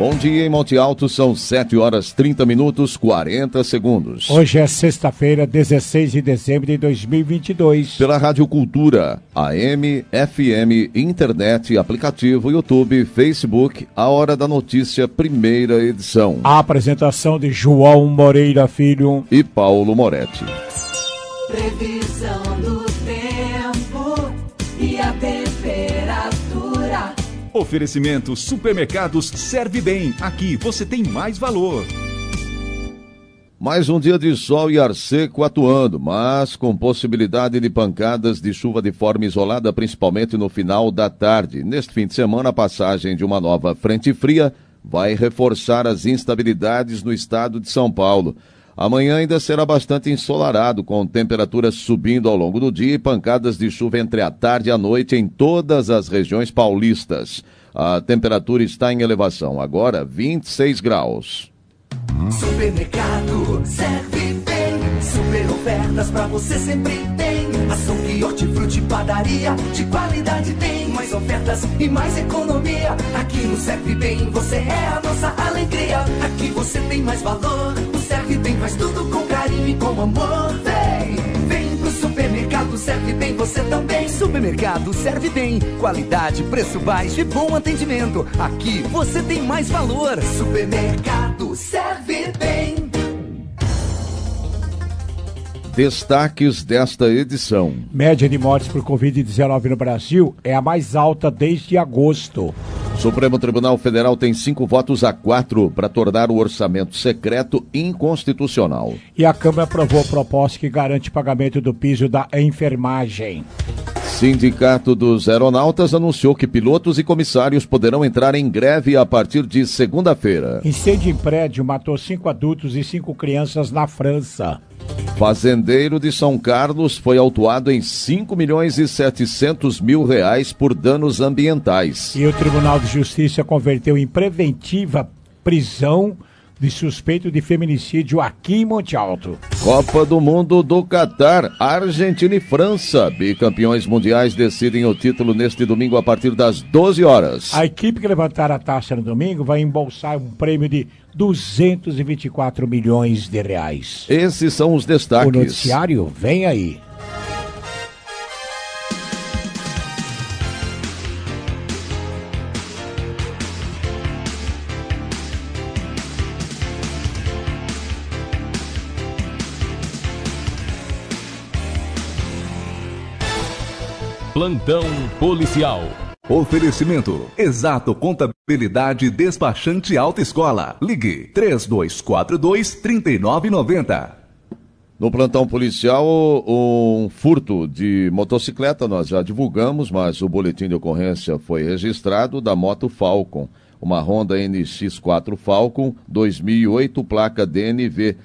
Bom dia em Monte Alto, são 7 horas 30 minutos, 40 segundos. Hoje é sexta-feira, 16 de dezembro de 2022. Pela Rádio Cultura, AM, FM, internet, aplicativo, YouTube, Facebook, a Hora da Notícia, primeira edição. A apresentação de João Moreira Filho e Paulo Moretti. Previsão do tempo e a temperatura. Oferecimento Supermercados Serve Bem. Aqui você tem mais valor. Mais um dia de sol e ar seco atuando, mas com possibilidade de pancadas de chuva de forma isolada, principalmente no final da tarde. Neste fim de semana, a passagem de uma nova frente fria vai reforçar as instabilidades no estado de São Paulo. Amanhã ainda será bastante ensolarado, com temperaturas subindo ao longo do dia e pancadas de chuva entre a tarde e a noite em todas as regiões paulistas. A temperatura está em elevação, agora 26 graus. Supermercado Serve Bem, super ofertas pra você sempre tem. Açougue, hortifruti, padaria, de qualidade tem. Mais ofertas e mais economia. Aqui no Serve Bem você é a nossa alegria. Aqui você tem mais valor. O Serve Bem faz tudo com carinho e com amor. Vem pro Supermercado Serve Bem você também. Supermercado Serve Bem, qualidade, preço baixo e bom atendimento. Aqui você tem mais valor. Supermercado Serve Bem. Destaques desta edição. Média de mortes por Covid-19 no Brasil é a mais alta desde agosto. O Supremo Tribunal Federal tem 5 votos a 4 para tornar o orçamento secreto inconstitucional. E a Câmara aprovou proposta que garante pagamento do piso da enfermagem. Sindicato dos Aeronautas anunciou que pilotos e comissários poderão entrar em greve a partir de segunda-feira. Incêndio em prédio matou 5 adultos e 5 crianças na França. Fazendeiro de São Carlos foi autuado em 5.700.000 por danos ambientais. E o Tribunal de Justiça converteu em preventiva prisão de suspeito de feminicídio aqui em Monte Alto. Copa do Mundo do Catar, Argentina e França, bicampeões mundiais, decidem o título neste domingo a partir das 12 horas. A equipe que levantar a taça no domingo vai embolsar um prêmio de 224 milhões de reais. Esses são os destaques. O noticiário vem aí. Plantão policial. Oferecimento Exato Contabilidade Despachante Autoescola. Ligue 3242-3990. No plantão policial, um furto de motocicleta nós já divulgamos, mas o boletim de ocorrência foi registrado da moto Falcon. Uma Honda NX4 Falcon 2008, placa DNV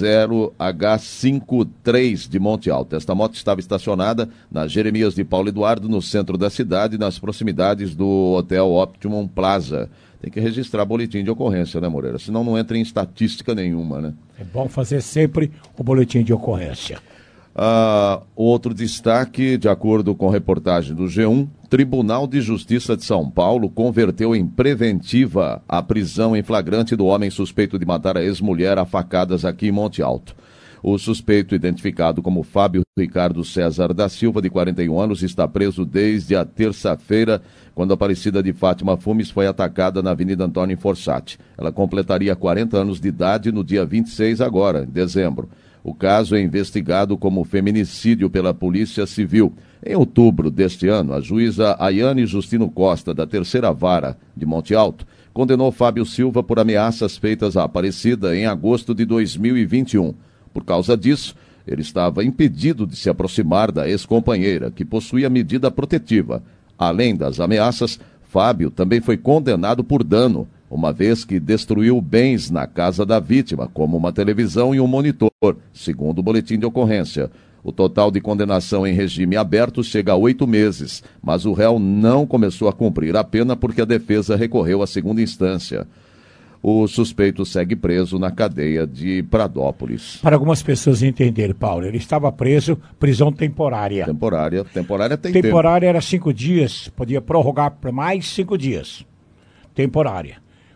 0H53 de Monte Alto. Esta moto estava estacionada na Jeremias de Paulo Eduardo, no centro da cidade, nas proximidades do Hotel Optimum Plaza. Tem que registrar boletim de ocorrência, né, Moreira? Senão não entra em estatística nenhuma, né? É bom fazer sempre o boletim de ocorrência. Outro destaque, de acordo com reportagem do G1, Tribunal de Justiça de São Paulo converteu em preventiva a prisão em flagrante do homem suspeito de matar a ex-mulher a facadas aqui em Monte Alto. O suspeito, identificado como Fábio Ricardo César da Silva, de 41 anos, está preso desde a terça-feira, quando a Aparecida de Fátima Fumes foi atacada na Avenida Antônio Fossati. Ela completaria 40 anos de idade no dia 26 agora, em dezembro. O caso é investigado como feminicídio pela Polícia Civil. Em outubro deste ano, a juíza Ayane Justino Costa, da Terceira Vara de Monte Alto, condenou Fábio Silva por ameaças feitas à Aparecida em agosto de 2021. Por causa disso, ele estava impedido de se aproximar da ex-companheira, que possuía medida protetiva. Além das ameaças, Fábio também foi condenado por dano, uma vez que destruiu bens na casa da vítima, como uma televisão e um monitor, segundo o boletim de ocorrência. O total de condenação em regime aberto chega a 8 meses, mas o réu não começou a cumprir a pena porque a defesa recorreu à segunda instância. O suspeito segue preso na cadeia de Pradópolis. Para algumas pessoas entenderem, Paulo, ele estava preso, prisão temporária. Temporária tem temporária era 5 dias, podia prorrogar para mais 5 dias. Temporária.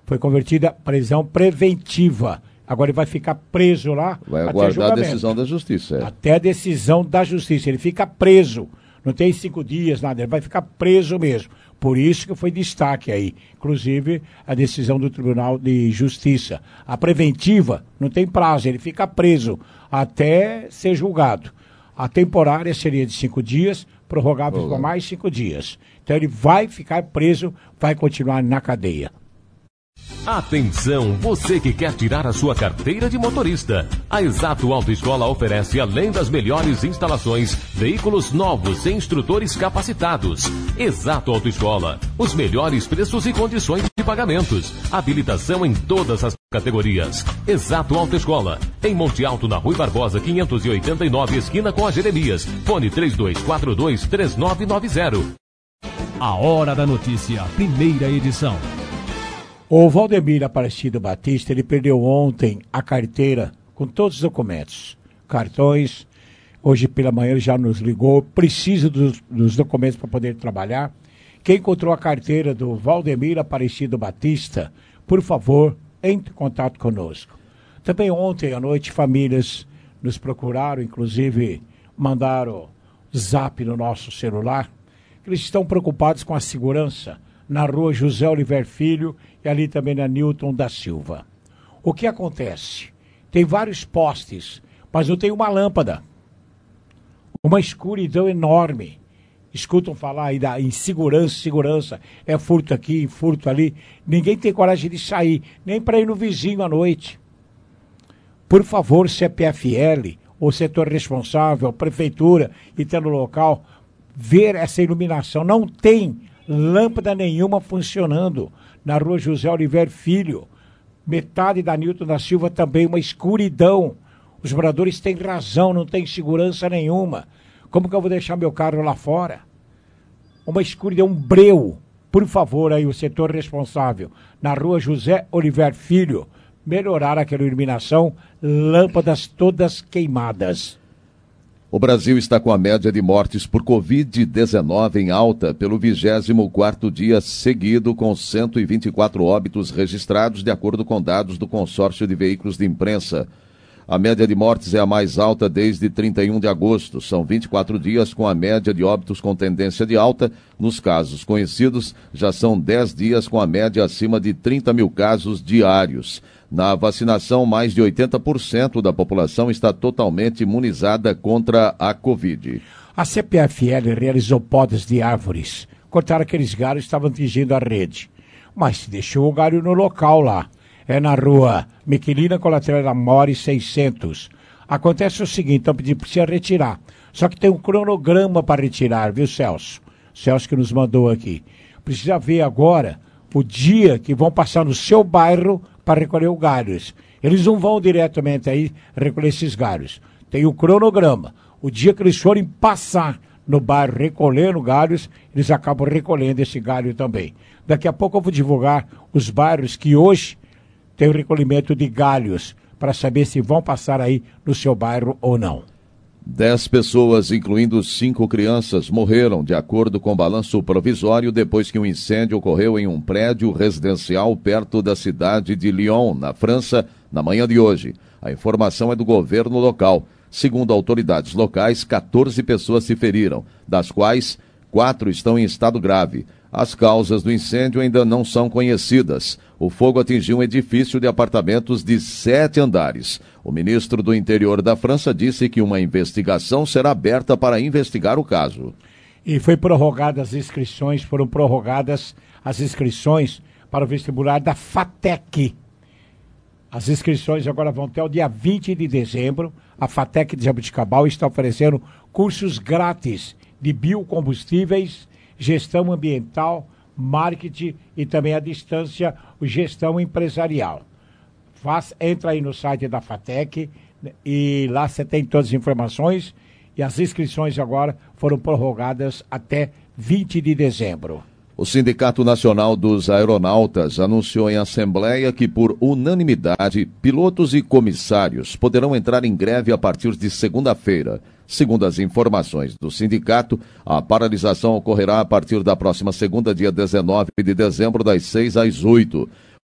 Foi convertida a prisão preventiva. Agora ele vai ficar preso lá. Vai aguardar a decisão da justiça. Até a decisão da justiça. Ele fica preso. Não tem 5 dias, nada. Ele vai ficar preso mesmo. Por isso que foi destaque aí. Inclusive, a decisão do Tribunal de Justiça. A preventiva não tem prazo. Ele fica preso até ser julgado. A temporária seria de 5 dias, prorrogável por mais 5 dias. Então ele vai ficar preso, vai continuar na cadeia. Atenção, você que quer tirar a sua carteira de motorista. A Exato Autoescola oferece, além das melhores instalações, veículos novos e instrutores capacitados. Exato Autoescola, os melhores preços e condições de pagamentos. Habilitação em todas as categorias. Exato Autoescola, em Monte Alto, na Rui Barbosa, 589, esquina com a Jeremias. Fone 3242-3990. A Hora da Notícia, primeira edição. O Valdemir Aparecido Batista, ele perdeu ontem a carteira com todos os documentos, cartões. Hoje pela manhã ele já nos ligou, precisa dos documentos para poder trabalhar. Quem encontrou a carteira do Valdemir Aparecido Batista, por favor, entre em contato conosco. Também ontem à noite famílias nos procuraram, inclusive mandaram zap no nosso celular. Eles estão preocupados com a segurança na rua José Oliver Filho e ali também na Newton da Silva. O que acontece? Tem vários postes, mas não tem uma lâmpada. Uma escuridão enorme. Escutam falar aí da insegurança, é furto aqui, furto ali. Ninguém tem coragem de sair, nem para ir no vizinho à noite. Por favor, CPFL, o setor responsável, prefeitura, e tá no local, ver essa iluminação. Não tem lâmpada nenhuma funcionando na rua José Oliver Filho. Metade da Newton da Silva também uma escuridão. Os moradores têm razão, não tem segurança nenhuma. Como que eu vou deixar meu carro lá fora? Uma escuridão, um breu. Por favor, aí o setor responsável na rua José Oliver Filho, melhorar aquela iluminação, lâmpadas todas queimadas. O Brasil está com a média de mortes por Covid-19 em alta pelo 24º dia seguido, com 124 óbitos registrados, de acordo com dados do consórcio de veículos de imprensa. A média de mortes é a mais alta desde 31 de agosto. São 24 dias com a média de óbitos com tendência de alta. Nos casos conhecidos, já são 10 dias com a média acima de 30 mil casos diários. Na vacinação, mais de 80% da população está totalmente imunizada contra a Covid. A CPFL realizou podas de árvores. Cortaram aqueles galhos que estavam atingindo a rede. Mas deixou o galho no local lá. É na rua Miquelina Colateral Amore 600. Acontece o seguinte, então precisa retirar. Só que tem um cronograma para retirar, viu, Celso? Celso que nos mandou aqui. Precisa ver agora o dia que vão passar no seu bairro para recolher os galhos. Eles não vão diretamente aí recolher esses galhos. Tem o cronograma. O dia que eles forem passar no bairro recolhendo galhos, eles acabam recolhendo esse galho também. Daqui a pouco eu vou divulgar os bairros que hoje tem o recolhimento de galhos, para saber se vão passar aí no seu bairro ou não. 10 pessoas, incluindo 5 crianças, morreram, de acordo com o balanço provisório, depois que um incêndio ocorreu em um prédio residencial perto da cidade de Lyon, na França, na manhã de hoje. A informação é do governo local. Segundo autoridades locais, 14 pessoas se feriram, das quais 4 estão em estado grave. As causas do incêndio ainda não são conhecidas. O fogo atingiu um edifício de apartamentos de 7 andares. O ministro do Interior da França disse que uma investigação será aberta para investigar o caso. E foram prorrogadas as inscrições para o vestibular da FATEC. As inscrições agora vão até o dia 20 de dezembro. A FATEC de Jabuticabal está oferecendo cursos grátis de biocombustíveis, gestão ambiental, marketing e também à distância, gestão empresarial. Entra aí no site da FATEC e lá você tem todas as informações e as inscrições agora foram prorrogadas até 20 de dezembro. O Sindicato Nacional dos Aeronautas anunciou em assembleia que, por unanimidade, pilotos e comissários poderão entrar em greve a partir de segunda-feira. Segundo as informações do sindicato, a paralisação ocorrerá a partir da próxima segunda, dia 19 de dezembro, das 6 às 8.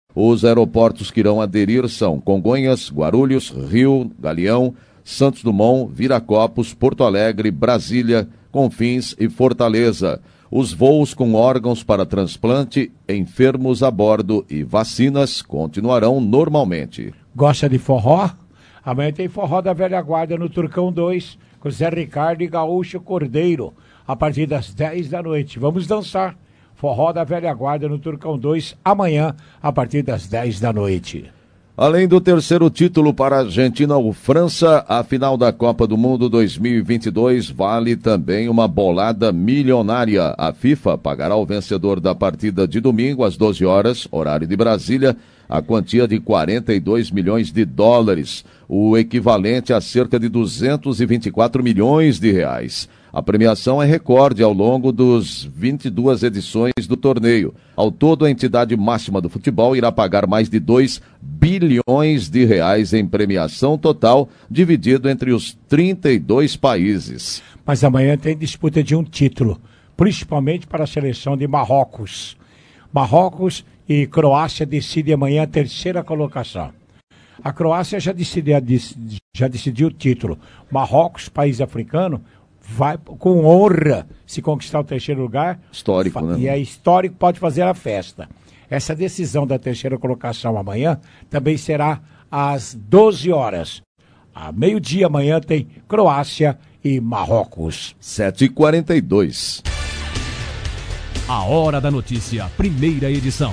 Os aeroportos que irão aderir são Congonhas, Guarulhos, Rio, Galeão, Santos Dumont, Viracopos, Porto Alegre, Brasília, Confins e Fortaleza. Os voos com órgãos para transplante, enfermos a bordo e vacinas continuarão normalmente. Gosta de forró? Amanhã tem forró da velha guarda no Turcão 2, com Zé Ricardo e Gaúcho Cordeiro, a partir das 10 da noite. Vamos dançar. Forró da velha guarda no Turcão 2, amanhã, a partir das 10 da noite. Além do terceiro título para a Argentina ou França, a final da Copa do Mundo 2022 vale também uma bolada milionária. A FIFA pagará ao vencedor da partida de domingo às 12 horas, horário de Brasília, a quantia de 42 milhões de dólares, o equivalente a cerca de 224 milhões de reais. A premiação é recorde ao longo dos 22 edições do torneio. Ao todo, a entidade máxima do futebol irá pagar mais de 2 bilhões de reais em premiação total, dividido entre os 32 países. Mas amanhã tem disputa de um título, principalmente para a seleção de Marrocos. Marrocos e Croácia decidem amanhã a terceira colocação. A Croácia já decidiu o título. Marrocos, país africano, vai com honra se conquistar o terceiro lugar. Histórico, né? E é histórico, pode fazer a festa. Essa decisão da terceira colocação amanhã também será às 12 horas. A meio-dia amanhã tem Croácia e Marrocos. 7h42. A Hora da Notícia, primeira edição.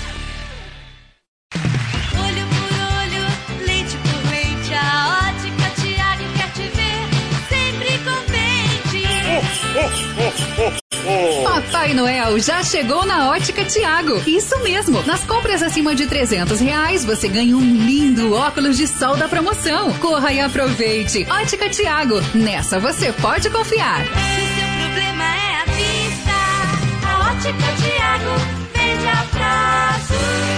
Olho por olho, leite por leite, a Ótica Tiago quer te ver sempre contente. Papai Noel já chegou na Ótica Tiago. Isso mesmo, nas compras acima de R$300 você ganha um lindo óculos de sol da promoção. Corra e aproveite. Ótica Tiago, nessa você pode confiar. Se o seu problema é a vista, a Ótica Tiago vende a prazo.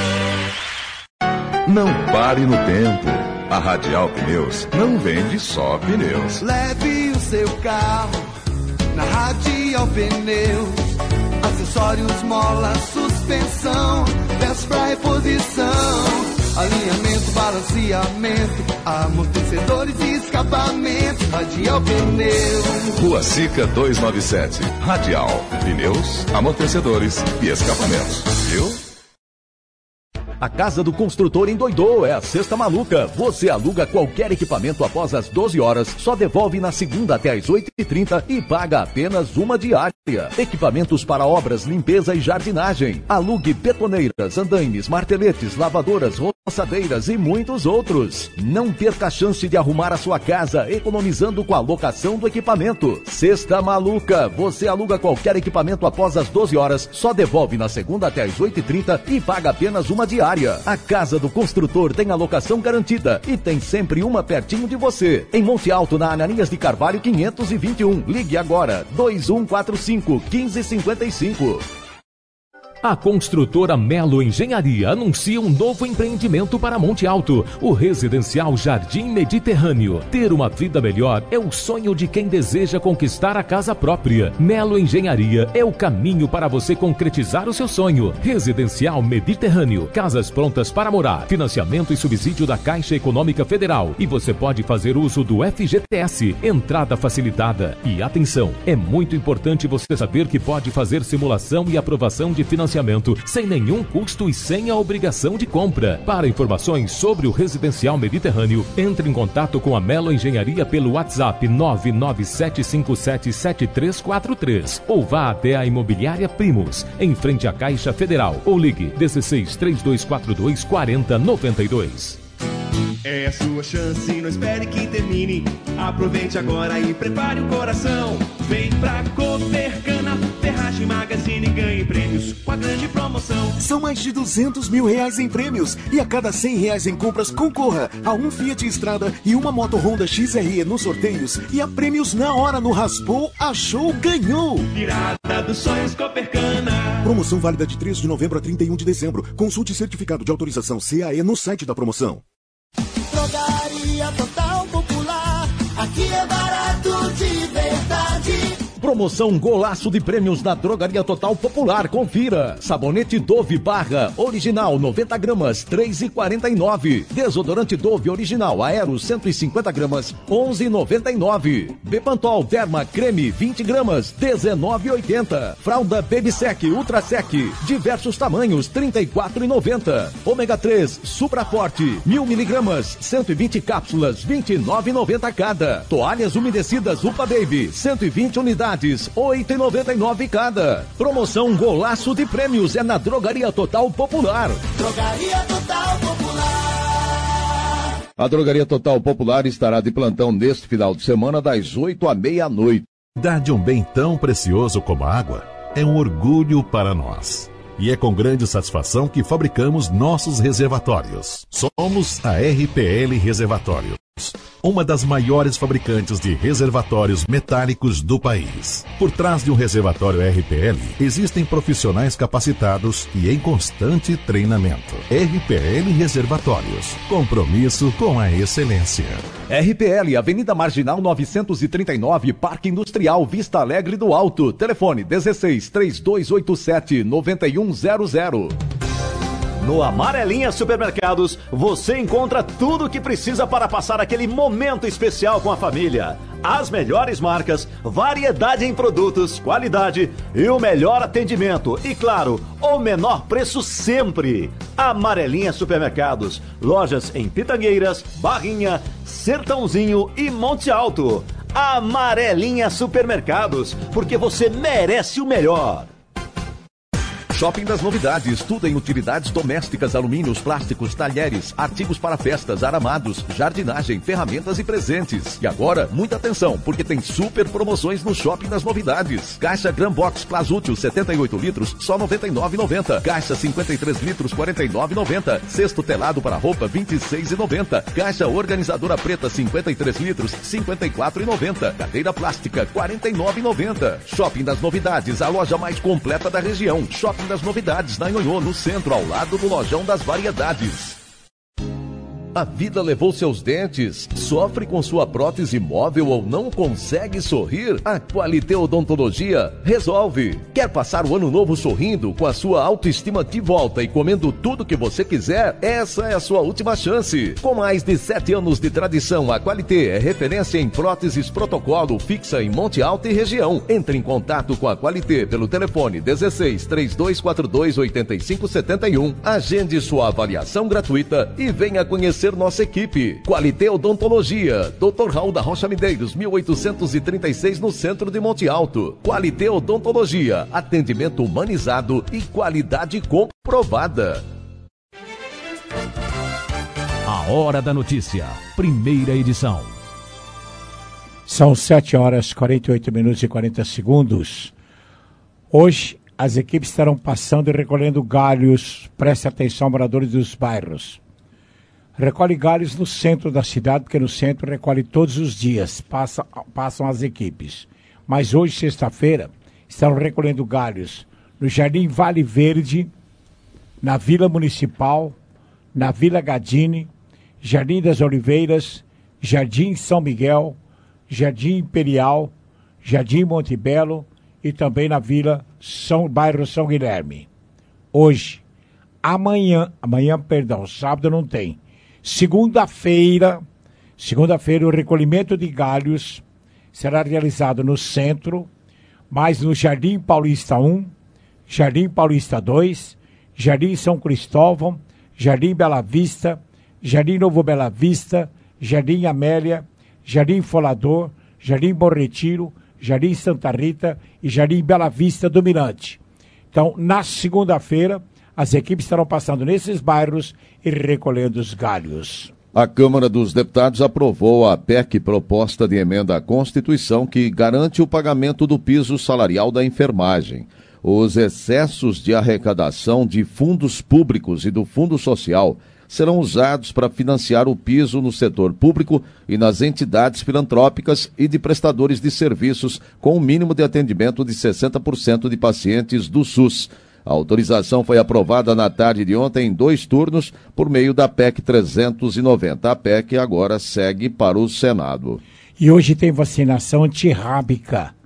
Não pare no tempo. A Radial Pneus não vende só pneus. Leve o seu carro na Radial Pneus. Acessórios, mola, suspensão, peças pra reposição, alinhamento, balanceamento, amortecedores e escapamento. Radial Pneus. Rua Sica 297. Radial Pneus, amortecedores e escapamentos. Viu? A Casa do Construtor endoidou, é a Sexta Maluca. Você aluga qualquer equipamento após as 12 horas, só devolve na segunda até as 8h30 e paga apenas uma diária. Equipamentos para obras, limpeza e jardinagem. Alugue betoneiras, andaimes, marteletes, lavadoras, roçadeiras e muitos outros. Não perca a chance de arrumar a sua casa, economizando com a locação do equipamento. Sexta Maluca. Você aluga qualquer equipamento após as 12 horas, só devolve na segunda até as 8h30 e paga apenas uma diária. A Casa do Construtor tem a locação garantida e tem sempre uma pertinho de você. Em Monte Alto, na Ananias de Carvalho 521. Ligue agora, 2145-1555. A construtora Melo Engenharia anuncia um novo empreendimento para Monte Alto, o residencial Jardim Mediterrâneo. Ter uma vida melhor é o sonho de quem deseja conquistar a casa própria. Melo Engenharia é o caminho para você concretizar o seu sonho. Residencial Mediterrâneo, casas prontas para morar, financiamento e subsídio da Caixa Econômica Federal. E você pode fazer uso do FGTS, entrada facilitada. E atenção, é muito importante você saber que pode fazer simulação e aprovação de financiamento sem nenhum custo e sem a obrigação de compra. Para informações sobre o Residencial Mediterrâneo, entre em contato com a Melo Engenharia pelo WhatsApp 997577343 ou vá até a Imobiliária Primos, em frente à Caixa Federal, ou ligue 1632424092. É a sua chance, não espere que termine. Aproveite agora e prepare o coração. Vem pra Copercana, Ferragem Magazine, ganhe prêmios com a grande promoção. São mais de R$200 mil em prêmios e a cada R$100 em compras concorra a um Fiat Strada e uma moto Honda XRE nos sorteios e a prêmios na hora no Raspou, Achou, Ganhou. Virada dos sonhos Copercana. Promoção válida de 3 de novembro a 31 de dezembro. Consulte certificado de autorização CAE no site da promoção. Drogaria Total Popular, aqui é barato de verdade. Promoção Golaço de Prêmios na Drogaria Total Popular. Confira. Sabonete Dove Barra Original 90 gramas, R$ 3,49. Desodorante Dove Original Aero 150 gramas, R$ 11,99. Bepantol Derma Creme 20 gramas, R$ 19,80. Fralda Baby Sec Ultra Sec, diversos tamanhos, R$ 34,90. Ômega 3 Supra Forte 1000 miligramas, 120 cápsulas, R$ 29,90 cada. Toalhas umedecidas Upa Baby 120 unidades, R$ 8,99 cada. Promoção Golaço de Prêmios é na Drogaria Total Popular. Drogaria Total Popular. A Drogaria Total Popular estará de plantão neste final de semana das 8 à meia-noite. Dar de um bem tão precioso como a água é um orgulho para nós. E é com grande satisfação que fabricamos nossos reservatórios. Somos a RPL Reservatórios, uma das maiores fabricantes de reservatórios metálicos do país. Por trás de um reservatório RPL, existem profissionais capacitados e em constante treinamento. RPL Reservatórios, compromisso com a excelência. RPL, Avenida Marginal 939, Parque Industrial Vista Alegre do Alto. Telefone 16-3287-9100. No Amarelinha Supermercados, você encontra tudo o que precisa para passar aquele momento especial com a família. As melhores marcas, variedade em produtos, qualidade e o melhor atendimento. E claro, o menor preço sempre. Amarelinha Supermercados, lojas em Pitangueiras, Barrinha, Sertãozinho e Monte Alto. Amarelinha Supermercados, porque você merece o melhor. Shopping das Novidades, tudo em utilidades domésticas, alumínios, plásticos, talheres, artigos para festas, aramados, jardinagem, ferramentas e presentes. E agora, muita atenção, porque tem super promoções no Shopping das Novidades. Caixa Gran Box Plasútil 78 litros, só R$ 99,90. Caixa 53 litros, R$ 49,90. Cesto telado para roupa, R$ 26,90. Caixa organizadora preta 53 litros, R$ 54,90. Cadeira plástica, R$ 49,90. Shopping das Novidades, a loja mais completa da região. Shopping das Novidades, na Nhonhô, no centro, ao lado do Lojão das Variedades. A vida levou seus dentes? Sofre com sua prótese móvel ou não consegue sorrir? A Qualité Odontologia resolve. Quer passar o ano novo sorrindo, com a sua autoestima de volta e comendo tudo que você quiser? Essa é a sua última chance. Com mais de 7 anos de tradição, a Qualité é referência em próteses protocolo fixa em Monte Alto e região. Entre em contato com a Qualité pelo telefone 16-3242-8571. Agende sua avaliação gratuita e venha conhecer nossa equipe. Qualité Odontologia, Dr. Raul da Rocha Medeiros, 1836, no centro de Monte Alto. Qualité Odontologia, atendimento humanizado e qualidade comprovada. A Hora da Notícia, primeira edição. São 7 horas, 48 minutos e 40 segundos. Hoje, as equipes estarão passando e recolhendo galhos. Preste atenção, moradores dos bairros. Recolhe galhos no centro da cidade, porque no centro recolhe todos os dias, passam as equipes. Mas hoje, sexta-feira, estão recolhendo galhos no Jardim Vale Verde, na Vila Municipal, na Vila Gadini, Jardim das Oliveiras, Jardim São Miguel, Jardim Imperial, Jardim Montebello e também na bairro São Guilherme. Hoje, sábado não tem. Segunda-feira, o recolhimento de galhos será realizado no centro, mas no Jardim Paulista 1, Jardim Paulista 2, Jardim São Cristóvão, Jardim Bela Vista, Jardim Novo Bela Vista, Jardim Amélia, Jardim Folador, Jardim Bom Retiro, Jardim Santa Rita e Jardim Bela Vista do Mirante. Então, na segunda-feira, as equipes estarão passando nesses bairros e recolhendo os galhos. A Câmara dos Deputados aprovou a PEC, proposta de emenda à Constituição, que garante o pagamento do piso salarial da enfermagem. Os excessos de arrecadação de fundos públicos e do Fundo Social serão usados para financiar o piso no setor público e nas entidades filantrópicas e de prestadores de serviços, com um mínimo de atendimento de 60% de pacientes do SUS. A autorização foi aprovada na tarde de ontem em 2 turnos por meio da PEC 390. A PEC agora segue para o Senado. E hoje tem vacinação antirrábica.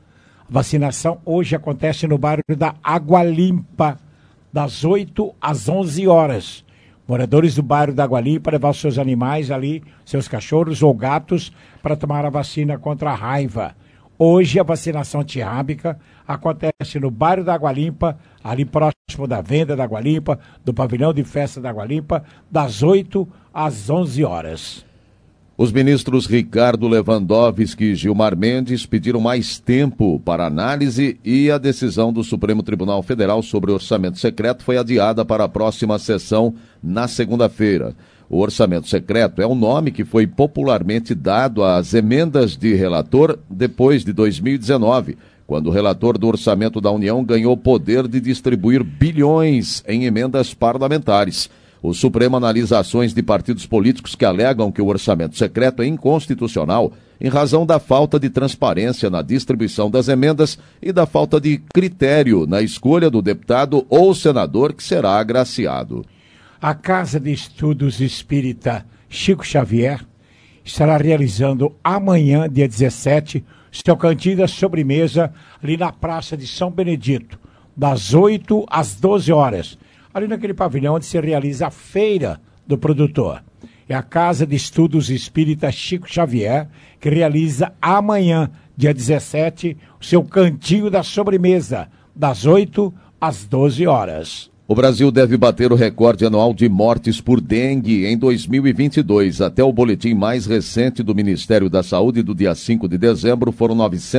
Vacinação hoje acontece no bairro da Água Limpa, das 8 às 11 horas. Moradores do bairro da Água Limpa levar seus animais ali, seus cachorros ou gatos, para tomar a vacina contra a raiva. Hoje a vacinação antirrábica acontece no bairro da Água Limpa, ali próximo da venda da Água Limpa, do pavilhão de festa da Água Limpa, das 8 às 11 horas. Os ministros Ricardo Lewandowski e Gilmar Mendes pediram mais tempo para análise e a decisão do Supremo Tribunal Federal sobre o orçamento secreto foi adiada para a próxima sessão na segunda-feira. O orçamento secreto é o nome que foi popularmente dado às emendas de relator depois de 2019, quando o relator do orçamento da União ganhou poder de distribuir bilhões em emendas parlamentares. O Supremo analisa ações de partidos políticos que alegam que o orçamento secreto é inconstitucional em razão da falta de transparência na distribuição das emendas e da falta de critério na escolha do deputado ou senador que será agraciado. A Casa de Estudos Espírita Chico Xavier estará realizando amanhã, dia 17, seu cantinho da sobremesa ali na Praça de São Benedito, das 8 às 12 horas. Ali naquele pavilhão onde se realiza a feira do produtor. É a Casa de Estudos Espírita Chico Xavier, que realiza amanhã, dia 17, o seu cantinho da sobremesa, das 8 às 12 horas. O Brasil deve bater o recorde anual de mortes por dengue em 2022. Até o boletim mais recente do Ministério da Saúde, do dia 5 de dezembro, foram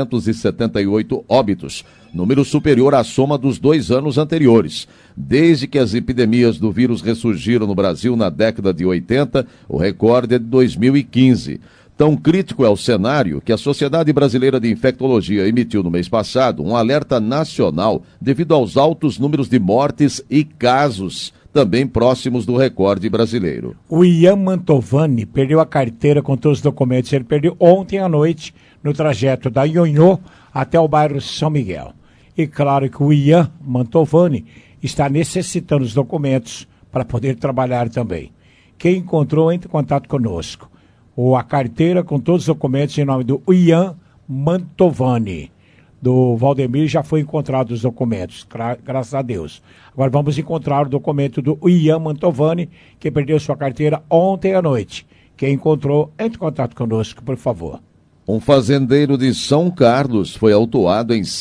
978 óbitos, número superior à soma dos 2 anos anteriores. Desde que as epidemias do vírus ressurgiram no Brasil na década de 80, o recorde é de 2015. Tão crítico é o cenário que a Sociedade Brasileira de Infectologia emitiu no mês passado um alerta nacional devido aos altos números de mortes e casos, também próximos do recorde brasileiro. O Ian Mantovani perdeu a carteira com todos os documentos. Ele perdeu ontem à noite no trajeto da Nhonhô até o bairro São Miguel. E claro que o Ian Mantovani está necessitando dos documentos para poder trabalhar também. Quem encontrou, entre em contato conosco. Ou a carteira com todos os documentos em nome do Ian Mantovani. Do Valdemir já foi encontrado os documentos, graças a Deus. Agora vamos encontrar o documento do Ian Mantovani, que perdeu sua carteira ontem à noite. Quem encontrou, entre em contato conosco, por favor. Um fazendeiro de São Carlos foi autuado em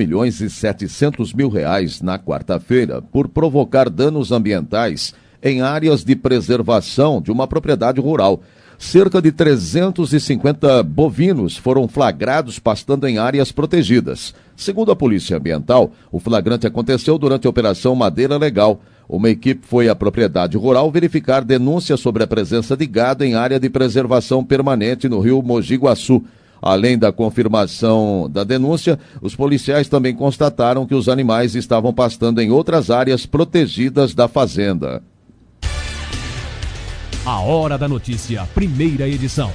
R$5.700.000 na quarta-feira por provocar danos ambientais em áreas de preservação de uma propriedade rural. Cerca de 350 bovinos foram flagrados pastando em áreas protegidas. Segundo a Polícia Ambiental, o flagrante aconteceu durante a Operação Madeira Legal. Uma equipe foi à propriedade rural verificar denúncias sobre a presença de gado em área de preservação permanente no rio Mogi Guaçu. Além da confirmação da denúncia, os policiais também constataram que os animais estavam pastando em outras áreas protegidas da fazenda. A Hora da Notícia, primeira edição.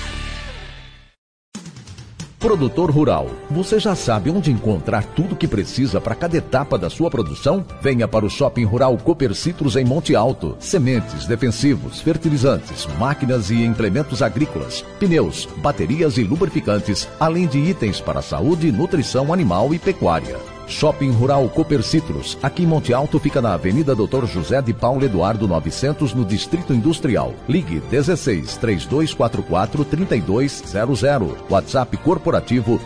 Produtor rural, você já sabe onde encontrar tudo o que precisa para cada etapa da sua produção? Venha para o Shopping Rural Copercitros em Monte Alto. Sementes, defensivos, fertilizantes, máquinas e implementos agrícolas, pneus, baterias e lubrificantes, além de itens para saúde, nutrição animal e pecuária. Shopping Rural Copercitros, aqui em Monte Alto, fica na Avenida Dr. José de Paulo Eduardo 900, no Distrito Industrial. Ligue 16-3244-3200. WhatsApp corporativo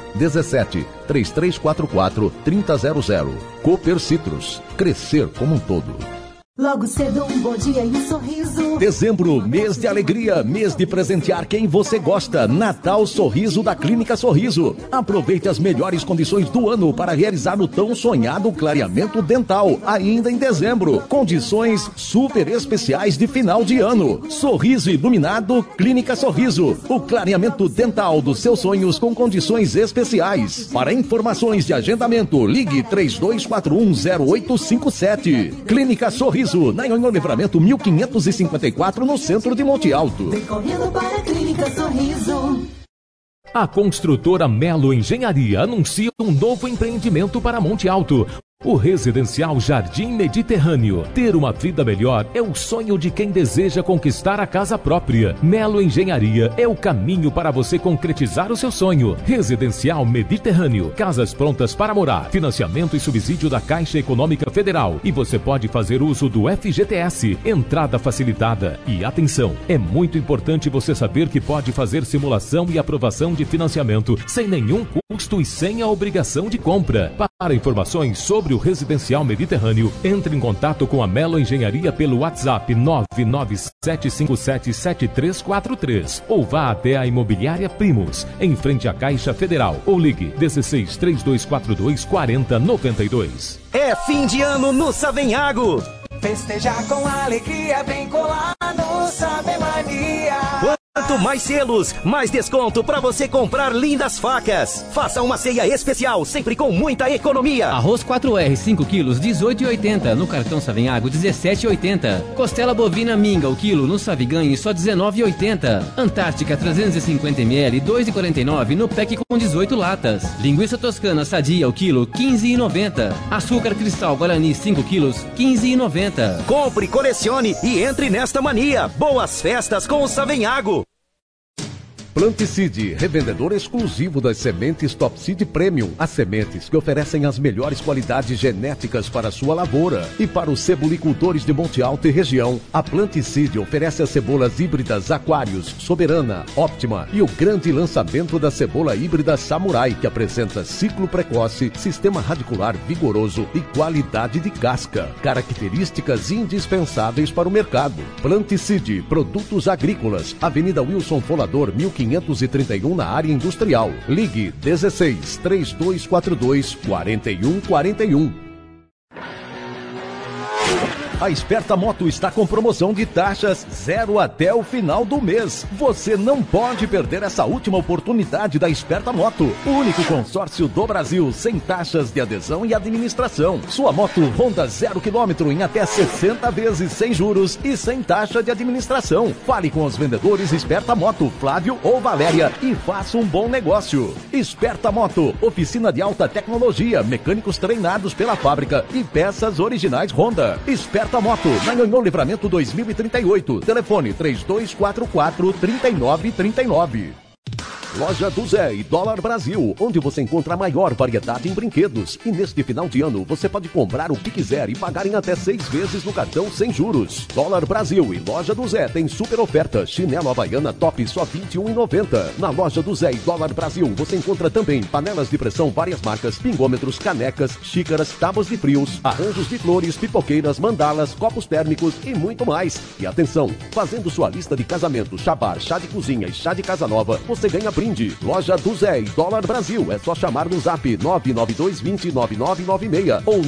17-3344-3000. Copercitros, crescer como um todo. Logo cedo, um bom dia e um sorriso. Dezembro, mês de alegria, mês de presentear quem você gosta. Natal Sorriso da Clínica Sorriso. Aproveite as melhores condições do ano para realizar o tão sonhado clareamento dental, ainda em dezembro. Condições super especiais de final de ano. Sorriso iluminado Clínica Sorriso. O clareamento dental dos seus sonhos com condições especiais. Para informações de agendamento, ligue 32410857. Clínica Sorriso, na Nhonhô Livramento 1554, no centro de Monte Alto. Vem correndo para a Clínica Sorriso. A construtora Melo Engenharia anuncia um novo empreendimento para Monte Alto. O Residencial Jardim Mediterrâneo. Ter uma vida melhor é o sonho de quem deseja conquistar a casa própria. Melo Engenharia é o caminho para você concretizar o seu sonho. Residencial Mediterrâneo. Casas prontas para morar. Financiamento e subsídio da Caixa Econômica Federal. E você pode fazer uso do FGTS. Entrada facilitada. E atenção, é muito importante você saber que pode fazer simulação e aprovação de financiamento sem nenhum custo e sem a obrigação de compra. Para informações sobre o Residencial Mediterrâneo, entre em contato com a Melo Engenharia pelo WhatsApp 997577343 ou vá até a Imobiliária Primos, em frente à Caixa Federal, ou ligue 16 3242 4092. É fim de ano no Savenhago. Festejar com alegria, vem colar no Sabe Mania. Quanto mais selos, mais desconto para você comprar lindas facas. Faça uma ceia especial, sempre com muita economia. Arroz 4R, 5 quilos, 18,80. No cartão Savenhago, 17,80. Costela bovina minga, o quilo, no Saviganhe, só 19,80. Antártica, 350 ml, 2,49. No pack com 18 latas. Linguiça toscana sadia, o quilo, 15,90. Açúcar cristal Guarani, 5 quilos, 15,90. Compre, colecione e entre nesta mania. Boas festas com o Savenhago. Planticide, revendedor exclusivo das sementes Top Seed Premium. As sementes que oferecem as melhores qualidades genéticas para a sua lavoura. E para os cebolicultores de Monte Alto e região, a Planticide oferece as cebolas híbridas Aquarius, Soberana, Óptima e o grande lançamento da cebola híbrida Samurai, que apresenta ciclo precoce, sistema radicular vigoroso e qualidade de casca. Características indispensáveis para o mercado. Planticide, produtos agrícolas, Avenida Wilson Folador, 1531 na área industrial. Ligue 16 3242 4141. A Esperta Moto está com promoção de taxas zero até o final do mês. Você não pode perder essa última oportunidade da Esperta Moto. O único consórcio do Brasil sem taxas de adesão e administração. Sua moto Honda 0 km em até 60 vezes sem juros e sem taxa de administração. Fale com os vendedores Esperta Moto, Flávio ou Valéria, e faça um bom negócio. Esperta Moto, oficina de alta tecnologia, mecânicos treinados pela fábrica e peças originais Honda. Esperta Moto, na Nhonhô Livramento 2038. Telefone 3244-3939. Loja do Zé e Dólar Brasil, onde você encontra a maior variedade em brinquedos. E neste final de ano, você pode comprar o que quiser e pagar em até 6 vezes no cartão sem juros. Dólar Brasil e Loja do Zé tem super oferta. Chinelo Havaiana top só R$ 21,90. Na Loja do Zé e Dólar Brasil, você encontra também panelas de pressão várias marcas, pingômetros, canecas, xícaras, tábuas de frios, arranjos de flores, pipoqueiras, mandalas, copos térmicos e muito mais. E atenção, fazendo sua lista de casamento, chá bar, chá de cozinha e chá de casa nova, você ganha brinde. Loja do Zé e Dólar Brasil. É só chamar no zap 992209996 ou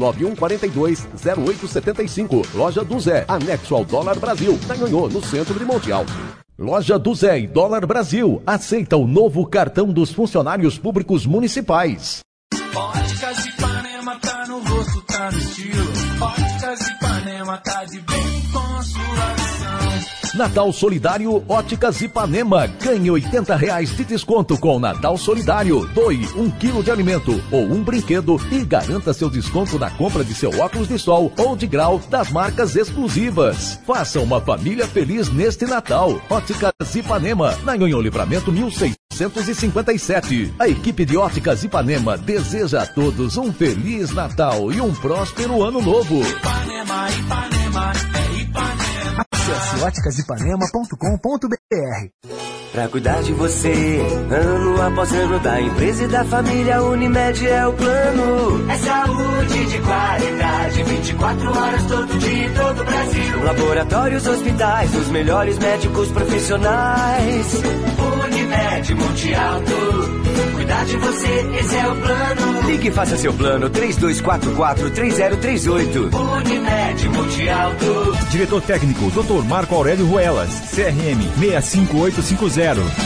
991420875. Loja do Zé, anexo ao Dólar Brasil, na Nhonhô, no centro de Monte Alto. Loja do Zé e Dólar Brasil aceita o novo cartão dos funcionários públicos municipais. Óticas Ipanema tá no rosto, tá no estilo. Óticas Ipanema tá de bem com sua visão. Natal Solidário Óticas Ipanema. Ganhe R$80 de desconto com Natal Solidário. Doe 1 quilo de alimento ou um brinquedo e garanta seu desconto na compra de seu óculos de sol ou de grau das marcas exclusivas. Faça uma família feliz neste Natal. Óticas Ipanema, na Nhonhô Livramento 1657. A equipe de Óticas Ipanema deseja a todos um Feliz Natal e um próspero Ano Novo. Ipanema, Ipanema, é Ipanema. Acesse óticasipanema.com.br. Pra cuidar de você, ano após ano, da empresa e da família, Unimed é o plano. É saúde de qualidade, 24 horas todo dia em todo o Brasil. Laboratórios, hospitais, os melhores médicos profissionais. Unimed Monte Alto, cuidar de você, esse é o plano. Ligue e faça seu plano, 3244-3038. Unimed Monte Alto. Diretor técnico, Dr. Marco Aurélio Ruelas, CRM 65850.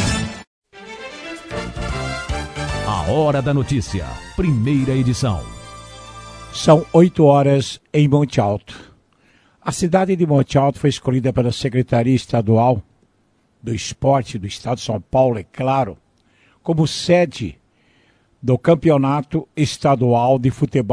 A Hora da Notícia, primeira edição. São 8 horas em Monte Alto. A cidade de Monte Alto foi escolhida pela Secretaria Estadual do Esporte do Estado de São Paulo, é claro, como sede do Campeonato Estadual de Futebol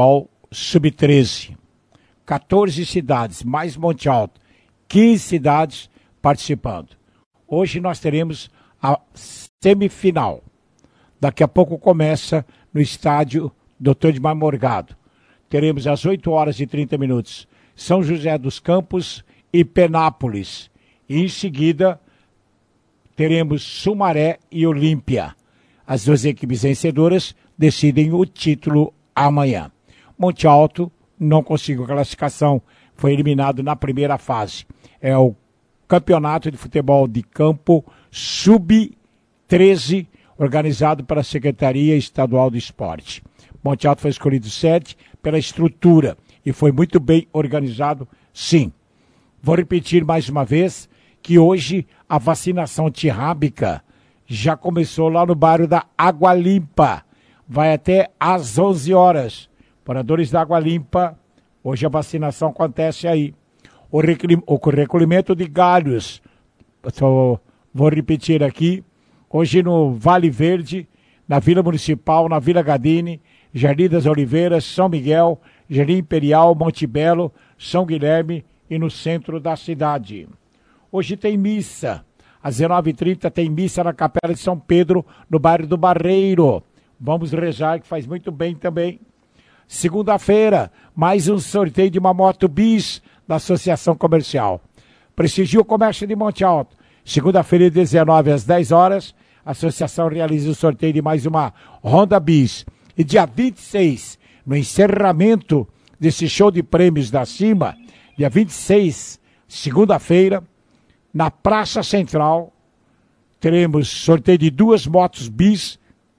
Sub-13. 14 cidades, mais Monte Alto. 15 cidades participando. Hoje nós teremos a semifinal. Daqui a pouco começa no estádio Dr. Edmar Morgado. Teremos às 8h30 São José dos Campos e Penápolis. E em seguida teremos Sumaré e Olímpia. As duas equipes vencedoras decidem o título amanhã. Monte Alto não conseguiu classificação, foi eliminado na primeira fase. É o Campeonato de Futebol de Campo Sub-13, organizado pela Secretaria Estadual do Esporte. Monte Alto foi escolhido sede pela estrutura e foi muito bem organizado, sim. Vou repetir mais uma vez que hoje a vacinação antirrábica já começou lá no bairro da Água Limpa. Vai até às 11 horas. Moradores da Água Limpa, hoje a vacinação acontece aí. O recolhimento de galhos, vou repetir aqui, hoje no Vale Verde, na Vila Municipal, na Vila Gadini, Jardim das Oliveiras, São Miguel, Jardim Imperial, Monte Belo, São Guilherme e no centro da cidade. Hoje tem missa, às 19h30 tem missa na Capela de São Pedro, no bairro do Barreiro. Vamos rezar, que faz muito bem também. Segunda-feira, mais um sorteio de uma moto bis da Associação Comercial. Prestigie o comércio de Monte Alto. Segunda-feira, 19 às 10 horas, a associação realiza o sorteio de mais uma Honda Bis. E dia 26, no encerramento desse show de prêmios da Cima, dia 26, segunda-feira, na Praça Central, teremos sorteio de 2 motos bis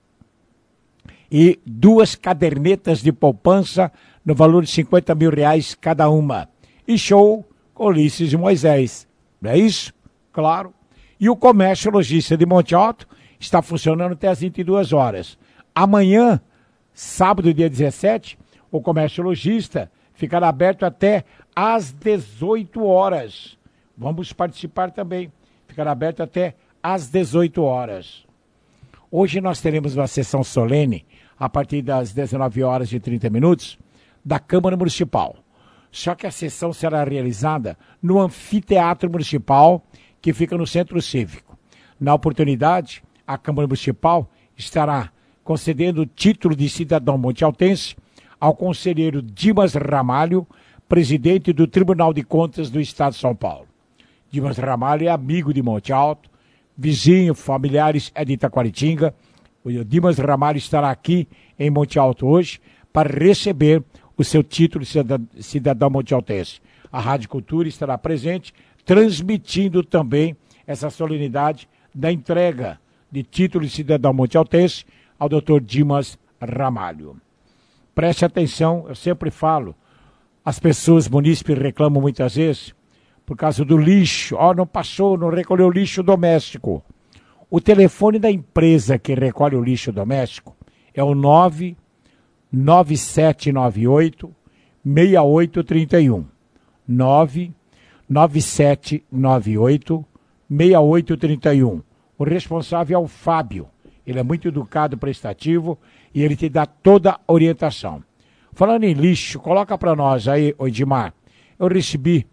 e 2 cadernetas de poupança no valor de R$50 mil cada uma. E show com Ulisses e Moisés. Não é isso? Claro. E o comércio lojista de Monte Alto está funcionando até às 22 horas. Amanhã, sábado, dia 17, o comércio lojista ficará aberto até às 18 horas. Vamos participar também. Ficará aberto até às 18 horas. Hoje nós teremos uma sessão solene, a partir das 19h30, da Câmara Municipal. Só que a sessão será realizada no Anfiteatro Municipal, que fica no Centro Cívico. Na oportunidade, a Câmara Municipal estará concedendo o título de cidadão montealtense ao conselheiro Dimas Ramalho, presidente do Tribunal de Contas do Estado de São Paulo. Dimas Ramalho é amigo de Monte Alto, vizinho, familiares é de Itaquaritinga. O Dimas Ramalho estará aqui em Monte Alto hoje para receber o seu título de cidadão montealtense. A Rádio Cultura estará presente, transmitindo também essa solenidade da entrega de título de cidadão montealtense ao Dr. Dimas Ramalho. Preste atenção, eu sempre falo, as pessoas munícipes reclamam muitas vezes por causa do lixo. Não passou, não recolheu lixo doméstico. O telefone da empresa que recolhe o lixo doméstico é o 99798-6831. 99798-6831. O responsável é o Fábio. Ele é muito educado, prestativo e ele te dá toda a orientação. Falando em lixo, coloca para nós aí, Edmar. Eu recebi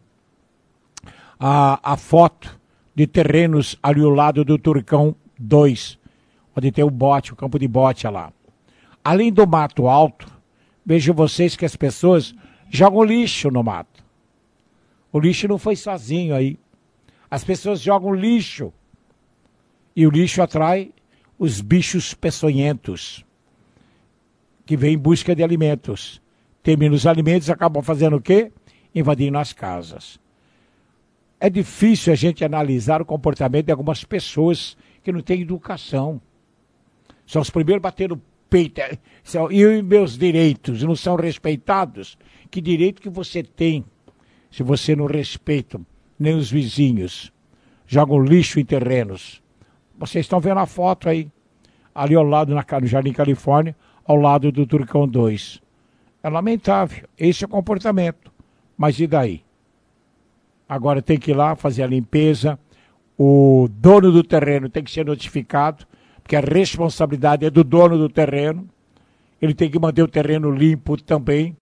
a foto de terrenos ali ao lado do Turcão 2, onde tem o bote, o campo de bote lá. Além do mato alto, vejo vocês que as pessoas jogam lixo no mato. O lixo não foi sozinho aí. As pessoas jogam lixo. E o lixo atrai os bichos peçonhentos, que vêm em busca de alimentos. Terminam os alimentos, acabam fazendo o quê? Invadindo as casas. É difícil a gente analisar o comportamento de algumas pessoas que não têm educação. São os primeiros a bater no peito. E meus direitos não são respeitados? Que direito que você tem se você não respeita nem os vizinhos? Jogam lixo em terrenos. Vocês estão vendo a foto aí. Ali ao lado, no Jardim Califórnia, ao lado do Turcão 2. É lamentável. Esse é o comportamento. Mas e daí? Agora tem que ir lá fazer a limpeza. O dono do terreno tem que ser notificado, porque a responsabilidade é do dono do terreno. Ele tem que manter o terreno limpo também.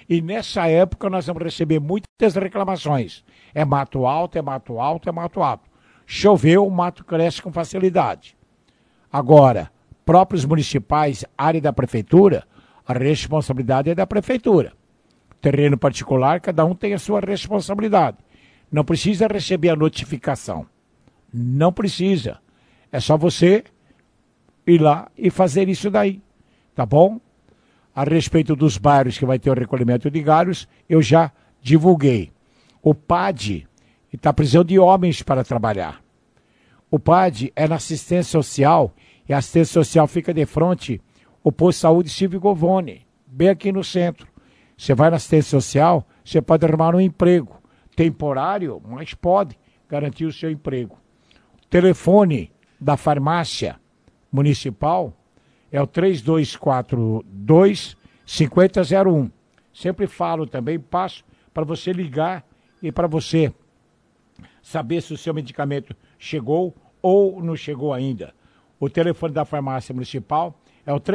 E nessa época nós vamos receber muitas reclamações. É mato alto, é mato alto, é mato alto. Choveu, o mato cresce com facilidade. Agora, próprios municipais, área da prefeitura, a responsabilidade é da prefeitura. Terreno particular, cada um tem a sua responsabilidade. Não precisa receber a notificação. Não precisa. É só você ir lá e fazer isso daí. Tá bom? A respeito dos bairros que vai ter o recolhimento de galhos, eu já divulguei. O PAD está precisando de homens para trabalhar. O PAD é na assistência social, e a assistência social fica de frente o posto de saúde Silvio Govone, bem aqui no centro. Você vai na assistência social, você pode arrumar um emprego. Temporário, mas pode garantir o seu emprego. O telefone da farmácia municipal é o 3242-5001. Sempre falo também, passo para você ligar e para você saber se o seu medicamento chegou ou não chegou ainda. O telefone da farmácia municipal é o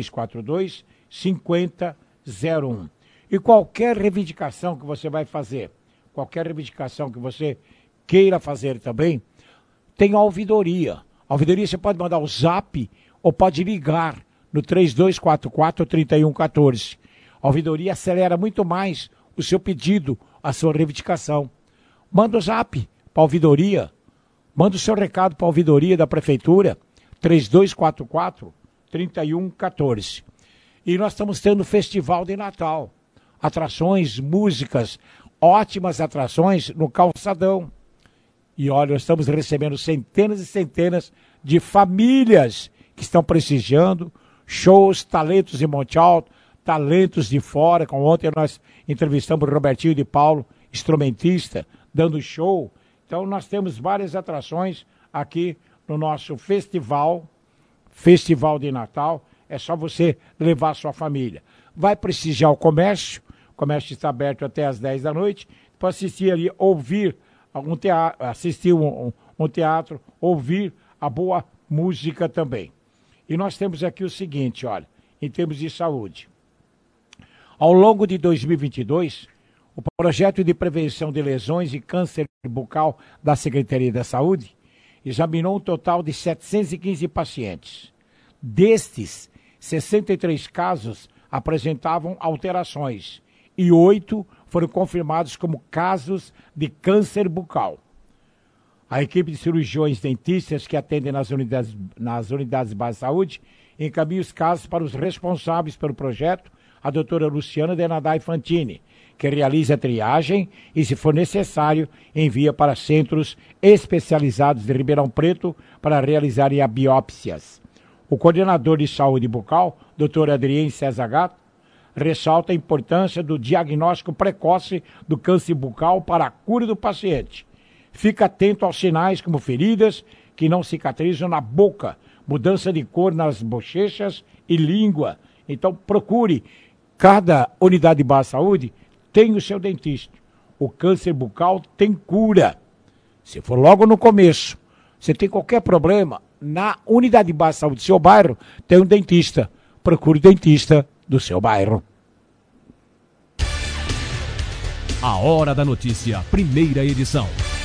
3242-5001. E qualquer reivindicação que você vai fazer, qualquer reivindicação que você queira fazer também, tem a ouvidoria. A ouvidoria você pode mandar o zap ou pode ligar no 3244-3114. A ouvidoria acelera muito mais o seu pedido, a sua reivindicação. Manda o zap para a ouvidoria, manda o seu recado para a ouvidoria da prefeitura, 3244-3114. E nós estamos tendo o Festival de Natal. Atrações, músicas, ótimas atrações no calçadão. E olha, nós estamos recebendo centenas e centenas de famílias que estão prestigiando shows, talentos de Monte Alto, talentos de fora. Como ontem nós entrevistamos o Robertinho de Paulo, instrumentista, dando show. Então nós temos várias atrações aqui no nosso festival de Natal. É só você levar a sua família. Vai prestigiar o comércio está aberto até às 10 da noite, para assistir ali, ouvir um teatro, assistir um teatro, ouvir a boa música também. E nós temos aqui o seguinte, olha, em termos de saúde. Ao longo de 2022, o projeto de prevenção de lesões e câncer bucal da Secretaria da Saúde examinou um total de 715 pacientes. Destes, 63 casos apresentavam alterações e 8 foram confirmados como casos de câncer bucal. A equipe de cirurgiões dentistas que atendem nas unidades básicas de saúde encaminha os casos para os responsáveis pelo projeto, a doutora Luciana Denadai Fantini, que realiza a triagem e, se for necessário, envia para centros especializados de Ribeirão Preto para realizarem biópsias. O coordenador de saúde bucal, Dr. Adriane César Gato, ressalta a importância do diagnóstico precoce do câncer bucal para a cura do paciente. Fica atento aos sinais como feridas que não cicatrizam na boca, mudança de cor nas bochechas e língua. Então procure, cada unidade básica de saúde tem o seu dentista. O câncer bucal tem cura. Se for logo no começo, você tem qualquer problema, na unidade básica de saúde do seu bairro, tem um dentista. Procure o dentista do seu bairro. A Hora da Notícia, primeira edição.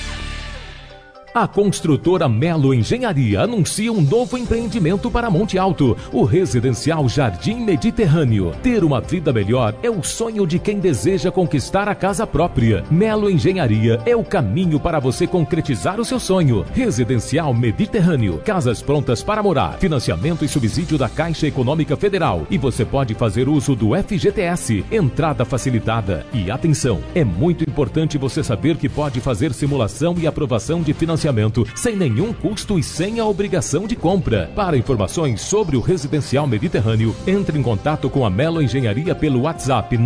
A construtora Melo Engenharia anuncia um novo empreendimento para Monte Alto, o residencial Jardim Mediterrâneo. Ter uma vida melhor é o sonho de quem deseja conquistar a casa própria. Melo Engenharia é o caminho para você concretizar o seu sonho. Residencial Mediterrâneo, casas prontas para morar, financiamento e subsídio da Caixa Econômica Federal. E você pode fazer uso do FGTS, entrada facilitada. E atenção, é muito importante você saber que pode fazer simulação e aprovação de financiamento sem nenhum custo e sem a obrigação de compra. Para informações sobre o Residencial Mediterrâneo, entre em contato com a Melo Engenharia pelo WhatsApp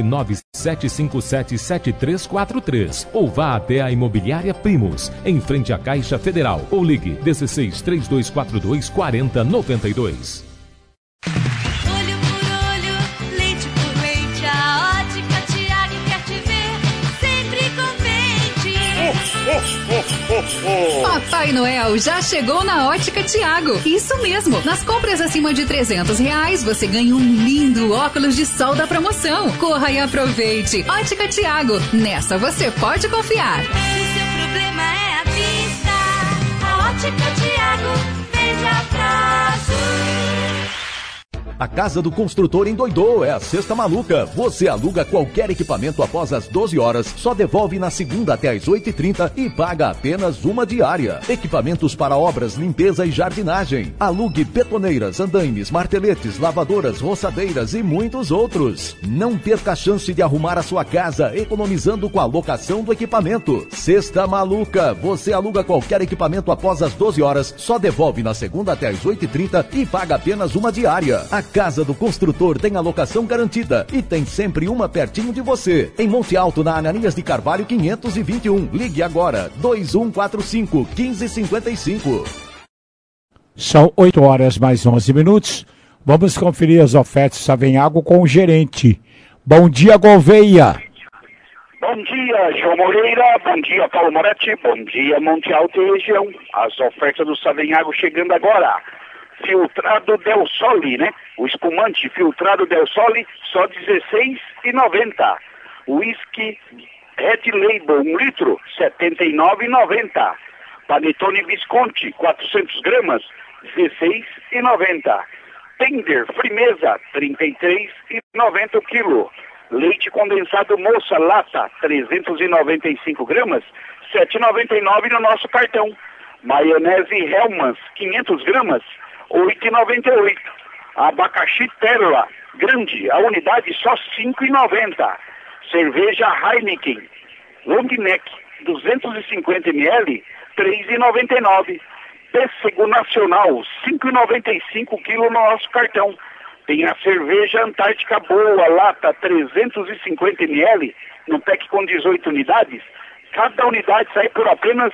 997577343 ou vá até a Imobiliária Primos, em frente à Caixa Federal, ou ligue 16 3242 4092. Papai Noel já chegou na Ótica Tiago. Isso mesmo. Nas compras acima de R$300, você ganha um lindo óculos de sol da promoção. Corra e aproveite. Ótica Tiago. Nessa você pode confiar. O seu problema é a vista. A Ótica Tiago vende a prazo. A Casa do Construtor endoidou, é a Sexta Maluca. Você aluga qualquer equipamento após as 12 horas, só devolve na segunda até as 8h30 e paga apenas uma diária. Equipamentos para obras, limpeza e jardinagem. Alugue betoneiras, andaimes, marteletes, lavadoras, roçadeiras e muitos outros. Não perca a chance de arrumar a sua casa economizando com a locação do equipamento. Sexta Maluca. Você aluga qualquer equipamento após as 12 horas, só devolve na segunda até as 8h30 e paga apenas uma diária. A Casa do Construtor tem a locação garantida e tem sempre uma pertinho de você. Em Monte Alto, na Ananias de Carvalho 521. Ligue agora, 2145-1555. São 8 horas mais 11 minutos. Vamos conferir as ofertas Savenhago com o gerente. Bom dia, Gouveia. Bom dia, João Moreira. Bom dia, Paulo Moretti. Bom dia, Monte Alto e região. As ofertas do Savenhago chegando agora. Filtrado Del Sole, né? O espumante filtrado Del Sole, só R$16,90. Whisky Red Label, 1 litro, R$79,90. Panetone Visconti, 400 gramas, R$16,90. Tender Frimeza, R$33,90 o quilo. Leite condensado Moça Lata, 395 gramas, R$7,99 no nosso cartão. Maionese Hellmann's, 500 gramas, R$8,98. Abacaxi Pérola, grande, a unidade só R$5,90. Cerveja Heineken, long neck, 250 ml, R$3,99. Pêssego Nacional, R$5,95 quilo no nosso cartão. Tem a cerveja Antártica Boa, lata, 350 ml, no pack com 18 unidades. Cada unidade sai por apenas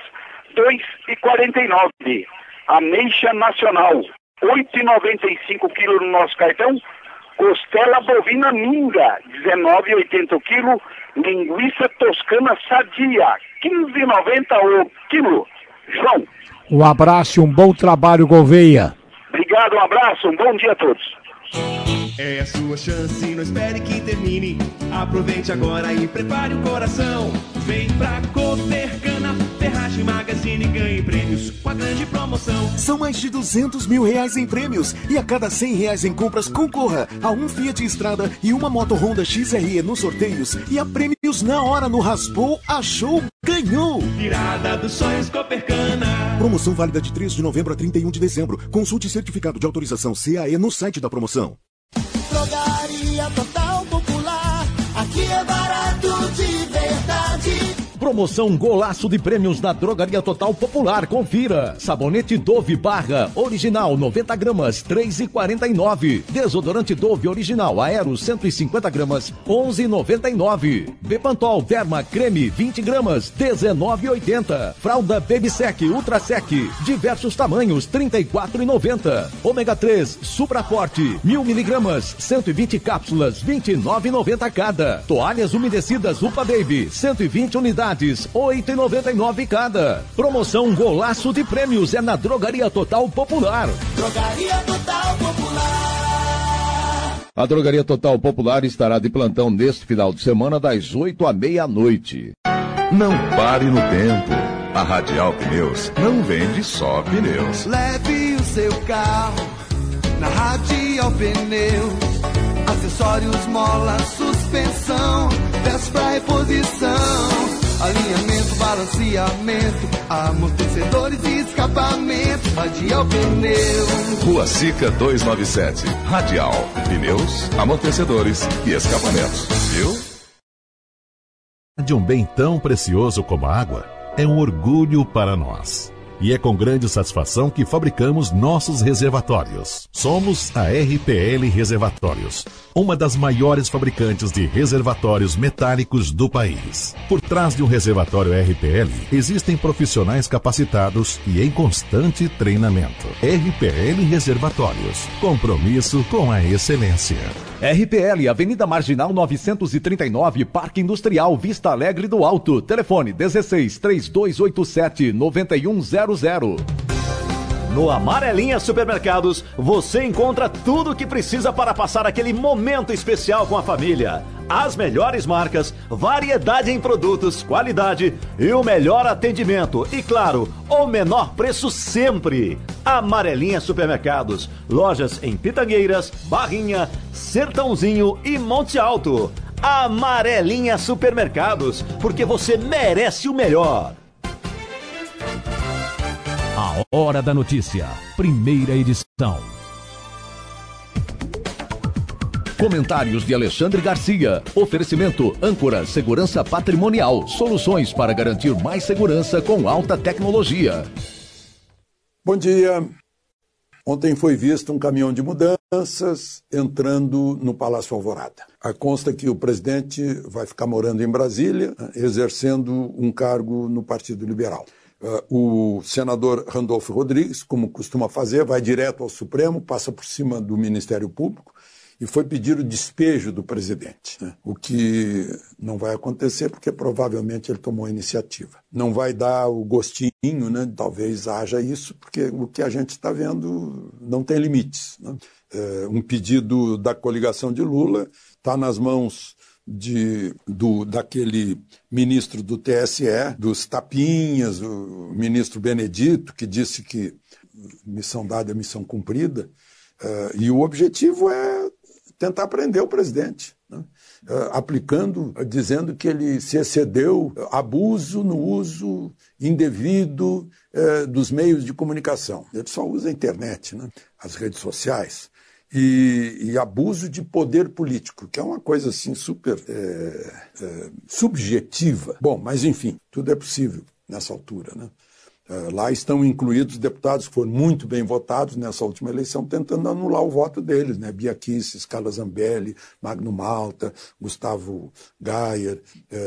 R$2,49. Ameixa Nacional, R$8,95 quilo no nosso cartão. Costela bovina minga, R$19,80 o quilo. Linguiça toscana sadia, R$15,90 o quilo. João. Um abraço e um bom trabalho, Gouveia. Obrigado, um abraço, um bom dia a todos. É a sua chance, não espere que termine. Aproveite agora e prepare o coração. Vem pra Copercana, Ferragem Magazine, ganhe prêmios com a grande promoção. São mais de R$200 mil em prêmios e a cada R$100 em compras concorra a um Fiat Strada e uma moto Honda XRE nos sorteios e a prêmios na hora no Raspou, Achou, Ganhou. Virada dos sonhos Copercana. Promoção válida de 3 de novembro a 31 de dezembro. Consulte certificado de autorização CAE no site da promoção. Drogaria Total Popular, aqui é barato de verdade. Promoção Golaço de Prêmios na Drogaria Total Popular. Confira. Sabonete Dove Barra Original 90 gramas, R$3,49. Desodorante Dove Original Aero 150 gramas, R$11,99. Bepantol Derma Creme 20 gramas, R$19,80. Fralda Baby Sec Ultra Sec, diversos tamanhos, R$34,90. Ômega 3 Supra Forte 1000 miligramas, 120 cápsulas, R$29,90 cada. Toalhas umedecidas Upa Baby 120 unidades, R$8,99 cada. Promoção Golaço de Prêmios é na Drogaria Total Popular. Drogaria Total Popular. A Drogaria Total Popular estará de plantão neste final de semana das 8 à meia-noite. Não pare no tempo. A Radial Pneus não vende só pneus. Leve o seu carro na Radial Pneus. Acessórios, mola, suspensão, peças pra reposição. Alinhamento, balanceamento, amortecedores e escapamento. Radial Pneus. Rua Sica 297. Radial. Pneus, amortecedores e escapamentos. Viu? De um bem tão precioso como a água é um orgulho para nós. E é com grande satisfação que fabricamos nossos reservatórios. Somos a RPL Reservatórios, uma das maiores fabricantes de reservatórios metálicos do país. Por trás de um reservatório RPL, existem profissionais capacitados e em constante treinamento. RPL Reservatórios, compromisso com a excelência. RPL, Avenida Marginal 939, Parque Industrial Vista Alegre do Alto. Telefone 16-3287-9100. No Amarelinha Supermercados, você encontra tudo o que precisa para passar aquele momento especial com a família. As melhores marcas, variedade em produtos, qualidade e o melhor atendimento. E claro, o menor preço sempre. Amarelinha Supermercados. Lojas em Pitangueiras, Barrinha, Sertãozinho e Monte Alto. Amarelinha Supermercados, porque você merece o melhor. A Hora da Notícia, primeira edição. Comentários de Alexandre Garcia. Oferecimento Âncora Segurança Patrimonial. Soluções para garantir mais segurança com alta tecnologia. Bom dia. Ontem foi visto um caminhão de mudanças entrando no Palácio Alvorada. Consta que o presidente vai ficar morando em Brasília, exercendo um cargo no Partido Liberal. O senador Randolfo Rodrigues, como costuma fazer, vai direto ao Supremo, passa por cima do Ministério Público e foi pedir o despejo do presidente, né? O que não vai acontecer porque provavelmente ele tomou a iniciativa. Não vai dar o gostinho, né? Talvez haja isso, porque o que a gente está vendo não tem limites, né? Um pedido da coligação de Lula está nas mãos daquele ministro do TSE, dos tapinhas, o ministro Benedito, que disse que missão dada é missão cumprida, e o objetivo é tentar prender o presidente, né? Dizendo que ele se excedeu, abuso no uso indevido dos meios de comunicação. Ele só usa a internet, né? As redes sociais. E abuso de poder político, que é uma coisa assim super subjetiva. Bom, mas enfim, tudo é possível nessa altura, né? Lá estão incluídos deputados que foram muito bem votados nessa última eleição, tentando anular o voto deles, né? Bia Kicis, Carla Zambelli, Magno Malta, Gustavo Gayer,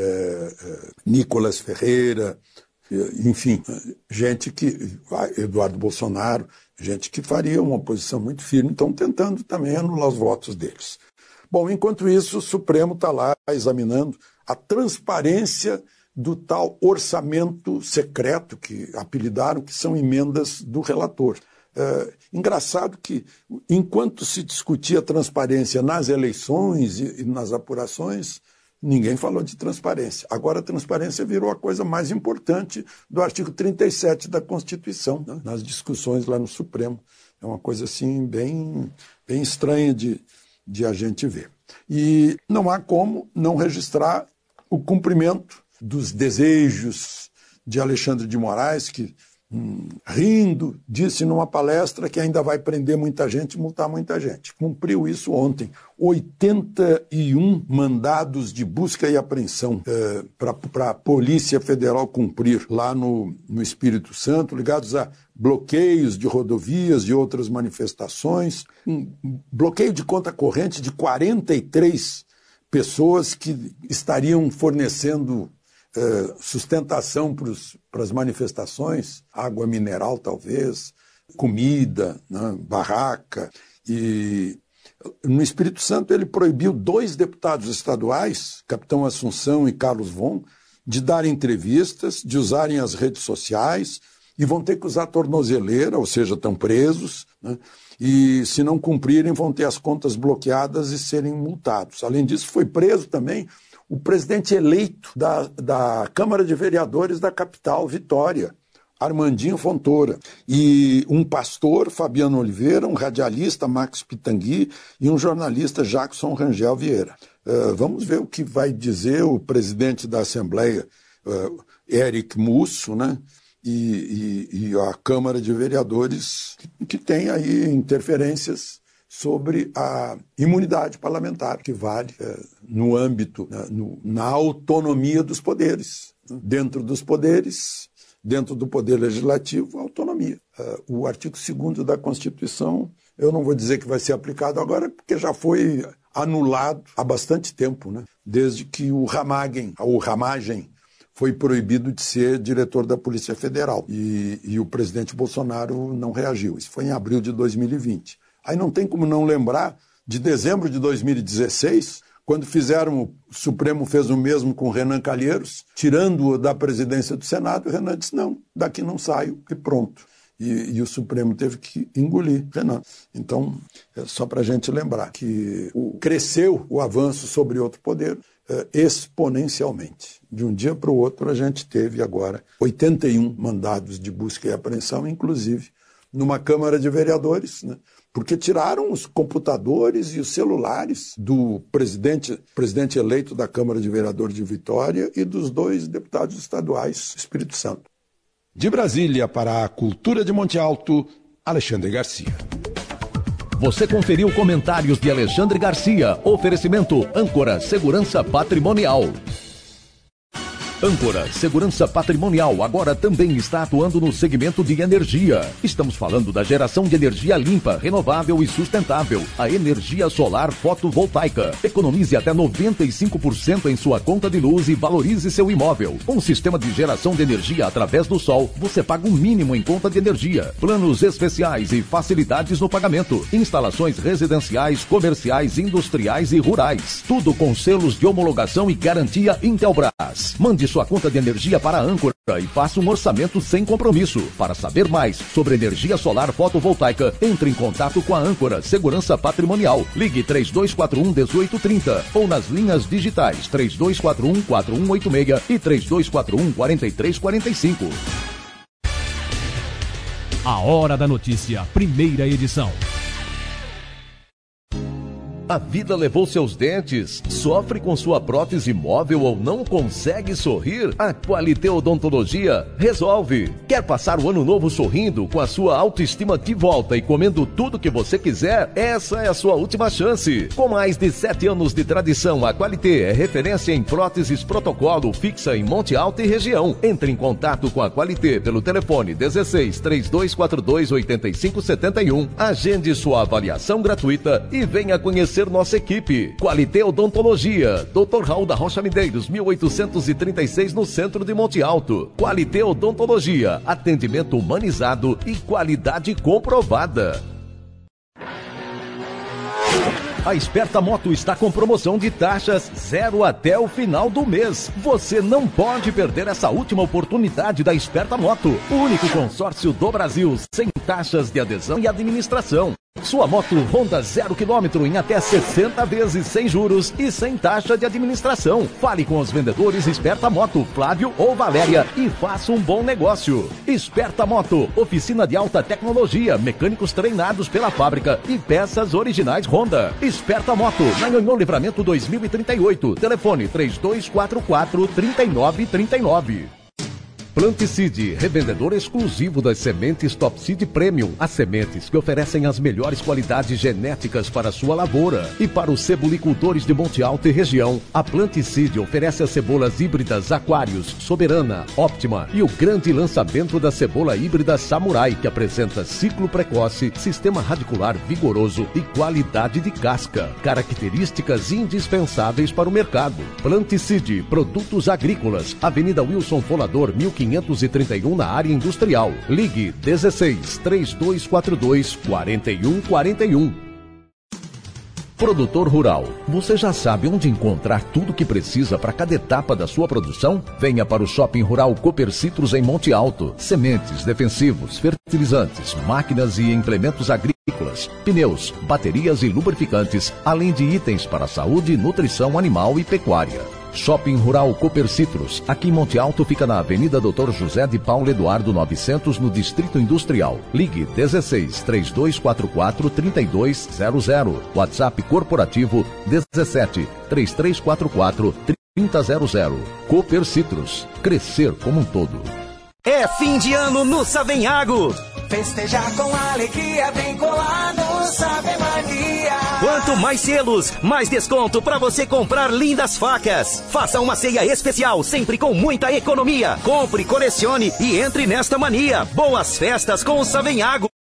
Nicolas Ferreira, enfim, gente que... Eduardo Bolsonaro, gente que faria uma posição muito firme, estão tentando também anular os votos deles. Bom, enquanto isso, o Supremo está lá examinando a transparência do tal orçamento secreto, que apelidaram, que são emendas do relator. Engraçado que, enquanto se discutia transparência nas eleições e nas apurações, ninguém falou de transparência. Agora a transparência virou a coisa mais importante do artigo 37 da Constituição, né? Nas discussões lá no Supremo. É uma coisa assim bem estranha de a gente ver. E não há como não registrar o cumprimento dos desejos de Alexandre de Moraes, que, rindo, disse numa palestra que ainda vai prender muita gente e multar muita gente. Cumpriu isso ontem. 81 mandados de busca e apreensão para a Polícia Federal cumprir lá no Espírito Santo, ligados a bloqueios de rodovias, de outras manifestações. Um bloqueio de conta corrente de 43 pessoas que estariam fornecendo sustentação para as manifestações, água mineral talvez, comida, né, barraca. E no Espírito Santo ele proibiu 2 deputados estaduais, Capitão Assunção e Carlos Von, de darem entrevistas, de usarem as redes sociais, e vão ter que usar tornozeleira, ou seja, estão presos, né? E se não cumprirem vão ter as contas bloqueadas e serem multados. Além disso, foi preso também o presidente eleito da Câmara de Vereadores da capital, Vitória, Armandinho Fontoura, e um pastor, Fabiano Oliveira, um radialista, Max Pitangui, e um jornalista, Jackson Rangel Vieira. Vamos ver o que vai dizer o presidente da Assembleia, Eric Musso, né? E a Câmara de Vereadores, que tem aí interferências sobre a imunidade parlamentar, que vale no âmbito, na autonomia dos poderes. Dentro dos poderes, dentro do Poder Legislativo, autonomia. O artigo 2º da Constituição, eu não vou dizer que vai ser aplicado agora, porque já foi anulado há bastante tempo, né? Desde que o Ramagem foi proibido de ser diretor da Polícia Federal. E o presidente Bolsonaro não reagiu. Isso foi em abril de 2020. Aí não tem como não lembrar de dezembro de 2016, quando o Supremo fez o mesmo com Renan Calheiros, tirando-o da presidência do Senado, o Renan disse, não, daqui não saio, e pronto. E o Supremo teve que engolir Renan. Então, é só para a gente lembrar que cresceu o avanço sobre outro poder exponencialmente. De um dia para o outro, a gente teve agora 81 mandados de busca e apreensão, inclusive numa Câmara de Vereadores, né? Porque tiraram os computadores e os celulares do presidente eleito da Câmara de Vereadores de Vitória e dos 2 deputados estaduais do Espírito Santo. De Brasília para a Cultura de Monte Alto, Alexandre Garcia. Você conferiu comentários de Alexandre Garcia. Oferecimento Âncora Segurança Patrimonial. Âncora Segurança Patrimonial agora também está atuando no segmento de energia. Estamos falando da geração de energia limpa, renovável e sustentável. A energia solar fotovoltaica. Economize até 95% em sua conta de luz e valorize seu imóvel. Um sistema de geração de energia através do sol, você paga o mínimo em conta de energia. Planos especiais e facilidades no pagamento. Instalações residenciais, comerciais, industriais e rurais. Tudo com selos de homologação e garantia Intelbras. Mande sua conta de energia para a Âncora e faça um orçamento sem compromisso. Para saber mais sobre energia solar fotovoltaica, entre em contato com a Âncora Segurança Patrimonial. Ligue 3241-1830 ou nas linhas digitais 3241-4186 e 3241-4345. A Hora da Notícia, primeira edição. A vida levou seus dentes? Sofre com sua prótese móvel ou não consegue sorrir? A Qualité Odontologia resolve. Quer passar o ano novo sorrindo, com a sua autoestima de volta e comendo tudo que você quiser? Essa é a sua última chance. Com mais de 7 anos de tradição, a Qualité é referência em próteses protocolo fixa em Monte Alto e região. Entre em contato com a Qualité pelo telefone 16 3242 8571. Agende sua avaliação gratuita e venha conhecer nossa equipe. Qualité Odontologia, Dr. Raul da Rocha Medeiros, 1836, no centro de Monte Alto. Qualité Odontologia, atendimento humanizado e qualidade comprovada. A Esperta Moto está com promoção de taxas 0 até o final do mês. Você não pode perder essa última oportunidade da Esperta Moto, o único consórcio do Brasil sem taxas de adesão e administração. Sua moto Honda 0 km em até 60 vezes sem juros e sem taxa de administração. Fale com os vendedores Esperta Moto, Flávio ou Valéria, e faça um bom negócio. Esperta Moto, oficina de alta tecnologia, mecânicos treinados pela fábrica e peças originais Honda. Esperta Moto, na Nhonhon Livramento 2038. Telefone 3244-3939. Planticide, revendedor exclusivo das sementes Top Seed Premium. As sementes que oferecem as melhores qualidades genéticas para a sua lavoura. E para os cebolicultores de Monte Alto e região, a Planticide oferece as cebolas híbridas Aquários, Soberana, Óptima e o grande lançamento da cebola híbrida Samurai, que apresenta ciclo precoce, sistema radicular vigoroso e qualidade de casca. Características indispensáveis para o mercado. Planticide, produtos agrícolas, Avenida Wilson Folador, 1531 na área industrial. Ligue 16 3242 4141. Produtor rural, você já sabe onde encontrar tudo o que precisa para cada etapa da sua produção? Venha para o Shopping Rural Copercitros em Monte Alto. Sementes, defensivos, fertilizantes, máquinas e implementos agrícolas, pneus, baterias e lubrificantes, além de itens para a saúde e nutrição animal e pecuária. Shopping Rural Copercitros, aqui em Monte Alto, fica na Avenida Dr. José de Paulo Eduardo 900, no Distrito Industrial. Ligue 16 3244 3200. WhatsApp corporativo 17 3344 3000. Copercitros, crescer como um todo. É fim de ano no Savenhago. Festejar com alegria, vem colar no Sabe Mania. Quanto mais selos, mais desconto para você comprar lindas facas. Faça uma ceia especial, sempre com muita economia. Compre, colecione e entre nesta mania. Boas festas com o Savenhago.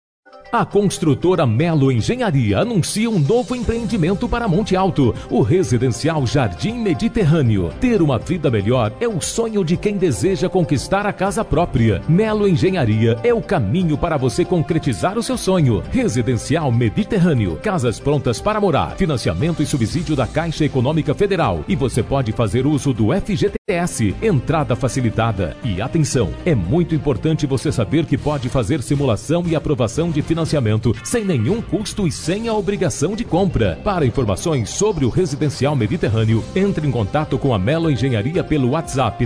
A construtora Melo Engenharia anuncia um novo empreendimento para Monte Alto, o residencial Jardim Mediterrâneo. Ter uma vida melhor é o sonho de quem deseja conquistar a casa própria. Melo Engenharia é o caminho para você concretizar o seu sonho. Residencial Mediterrâneo, casas prontas para morar, financiamento e subsídio da Caixa Econômica Federal. E você pode fazer uso do FGTS, entrada facilitada. E atenção, é muito importante você saber que pode fazer simulação e aprovação de financiamento sem nenhum custo e sem a obrigação de compra. Para informações sobre o Residencial Mediterrâneo, entre em contato com a Melo Engenharia pelo WhatsApp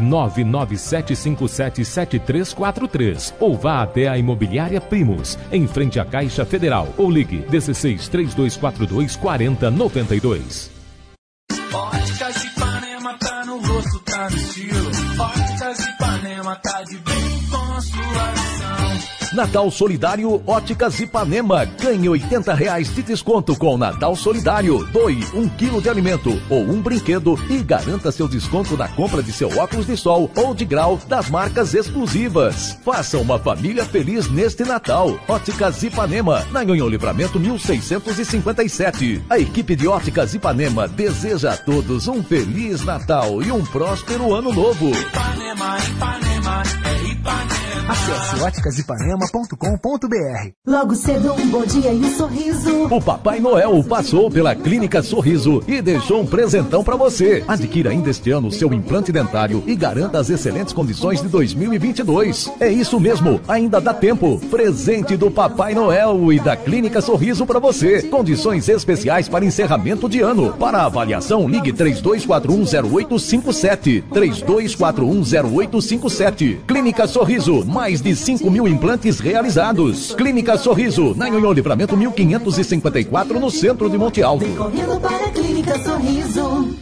997577343 ou vá até a Imobiliária Primos, em frente à Caixa Federal, ou ligue 16 3242 4092. Óticas Ipanema tá no rosto, tá no estilo. Óticas Ipanema tá de bem com sua visão. Natal Solidário Óticas Ipanema. Ganhe R$80 de desconto com Natal Solidário. Doe 1 quilo de alimento ou um brinquedo e garanta seu desconto na compra de seu óculos de sol ou de grau das marcas exclusivas. Faça uma família feliz neste Natal. Óticas Ipanema, na Nhonhô Livramento 1657. A equipe de Óticas Ipanema deseja a todos um Feliz Natal e um próspero Ano Novo. Ipanema, Ipanema, é Ipanema. Acesse óticasipanema.com.br. Logo cedo, um bom dia e um sorriso. O Papai Noel passou pela Clínica Sorriso e deixou um presentão para você. Adquira ainda este ano o seu implante dentário e garanta as excelentes condições de 2022. É isso mesmo, ainda dá tempo. Presente do Papai Noel e da Clínica Sorriso para você. Condições especiais para encerramento de ano. Para avaliação, ligue 32410857. 32410857. Clínica Sorriso, mais de 5.000 implantes realizados. Clínica Sorriso, na Nhonhô Livramento 1554, no centro de Monte Alto. Correndo para a Clínica Sorriso.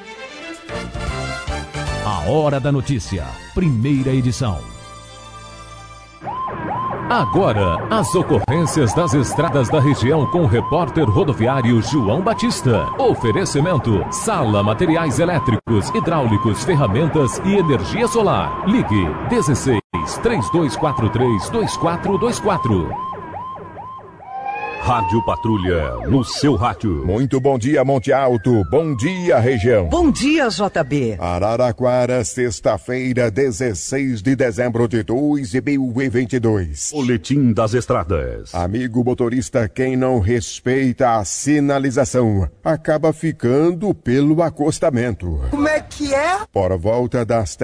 A Hora da Notícia, primeira edição. Agora, as ocorrências das estradas da região com o repórter rodoviário João Batista. Oferecimento: Sala Materiais Elétricos, Hidráulicos, Ferramentas e Energia Solar. Ligue 16 3243 2424. Rádio Patrulha, no seu rádio. Muito bom dia, Monte Alto. Bom dia, região. Bom dia, JB. Araraquara, sexta-feira, 16 de dezembro de 2022. Boletim das estradas. Amigo motorista, quem não respeita a sinalização acaba ficando pelo acostamento. Como é que é? Por volta das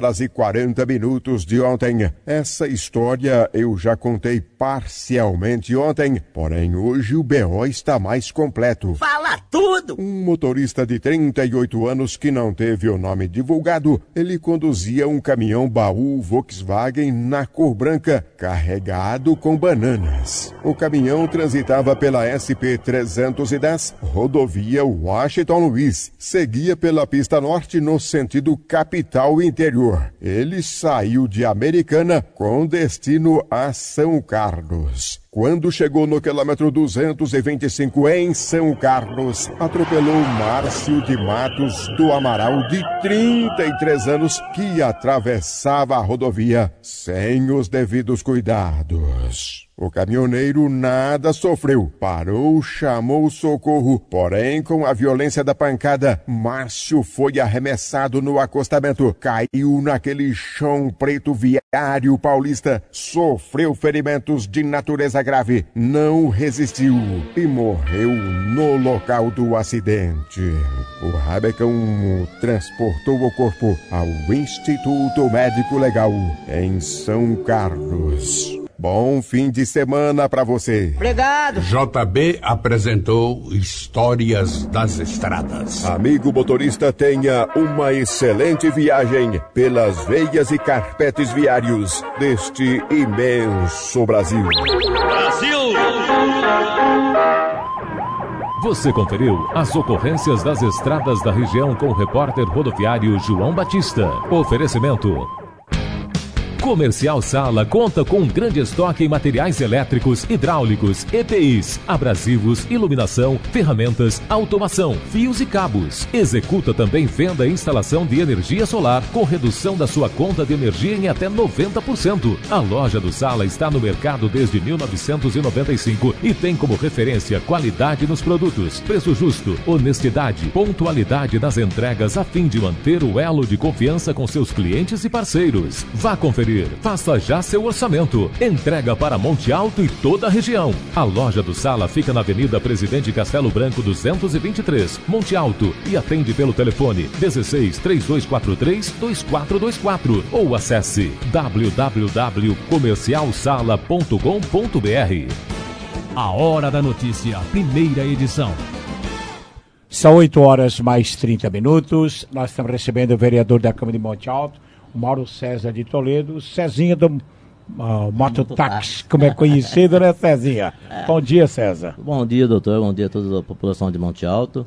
3h40 de ontem. Essa história eu já contei parcialmente ontem, porém hoje o BO está mais completo. Fala tudo! Um motorista de 38 anos que não teve o nome divulgado, ele conduzia um caminhão baú Volkswagen na cor branca, carregado com bananas. O caminhão transitava pela SP-310, rodovia Washington Luiz. Seguia pela pista norte no sentido capital interior. Ele saiu de Americana com destino a São Carlos. Quando chegou no quilômetro 225 em São Carlos, atropelou Márcio de Matos do Amaral, de 33 anos, que atravessava a rodovia sem os devidos cuidados. O caminhoneiro nada sofreu, parou, chamou socorro, porém com a violência da pancada, Márcio foi arremessado no acostamento, caiu naquele chão preto viário paulista, sofreu ferimentos de natureza grave, não resistiu e morreu no local do acidente. O Rabecão transportou o corpo ao Instituto Médico Legal em São Carlos. Bom fim de semana pra você. Obrigado. JB apresentou Histórias das Estradas. Amigo motorista, tenha uma excelente viagem pelas veias e carpetes viários deste imenso Brasil. Brasil! Você conferiu as ocorrências das estradas da região com o repórter rodoviário João Batista. Oferecimento: Comercial Sala conta com um grande estoque em materiais elétricos, hidráulicos, EPIs, abrasivos, iluminação, ferramentas, automação, fios e cabos. Executa também venda e instalação de energia solar com redução da sua conta de energia em até 90%. A loja do Sala está no mercado desde 1995 e tem como referência qualidade nos produtos, preço justo, honestidade, pontualidade nas entregas a fim de manter o elo de confiança com seus clientes e parceiros. Vá conferir. Faça já seu orçamento. Entrega para Monte Alto e toda a região. A loja do Sala fica na Avenida Presidente Castelo Branco 223, Monte Alto, e atende pelo telefone 16 3243 2424 ou acesse www.comercialsala.com.br. A Hora da Notícia, primeira edição. São 8h mais 30. Nós estamos recebendo o vereador da Câmara de Monte Alto, o Mauro César de Toledo, o Cezinha do Mototáxi, como é conhecido, né, Cezinha? Bom dia, César. Bom dia, doutor. Bom dia a toda a população de Monte Alto.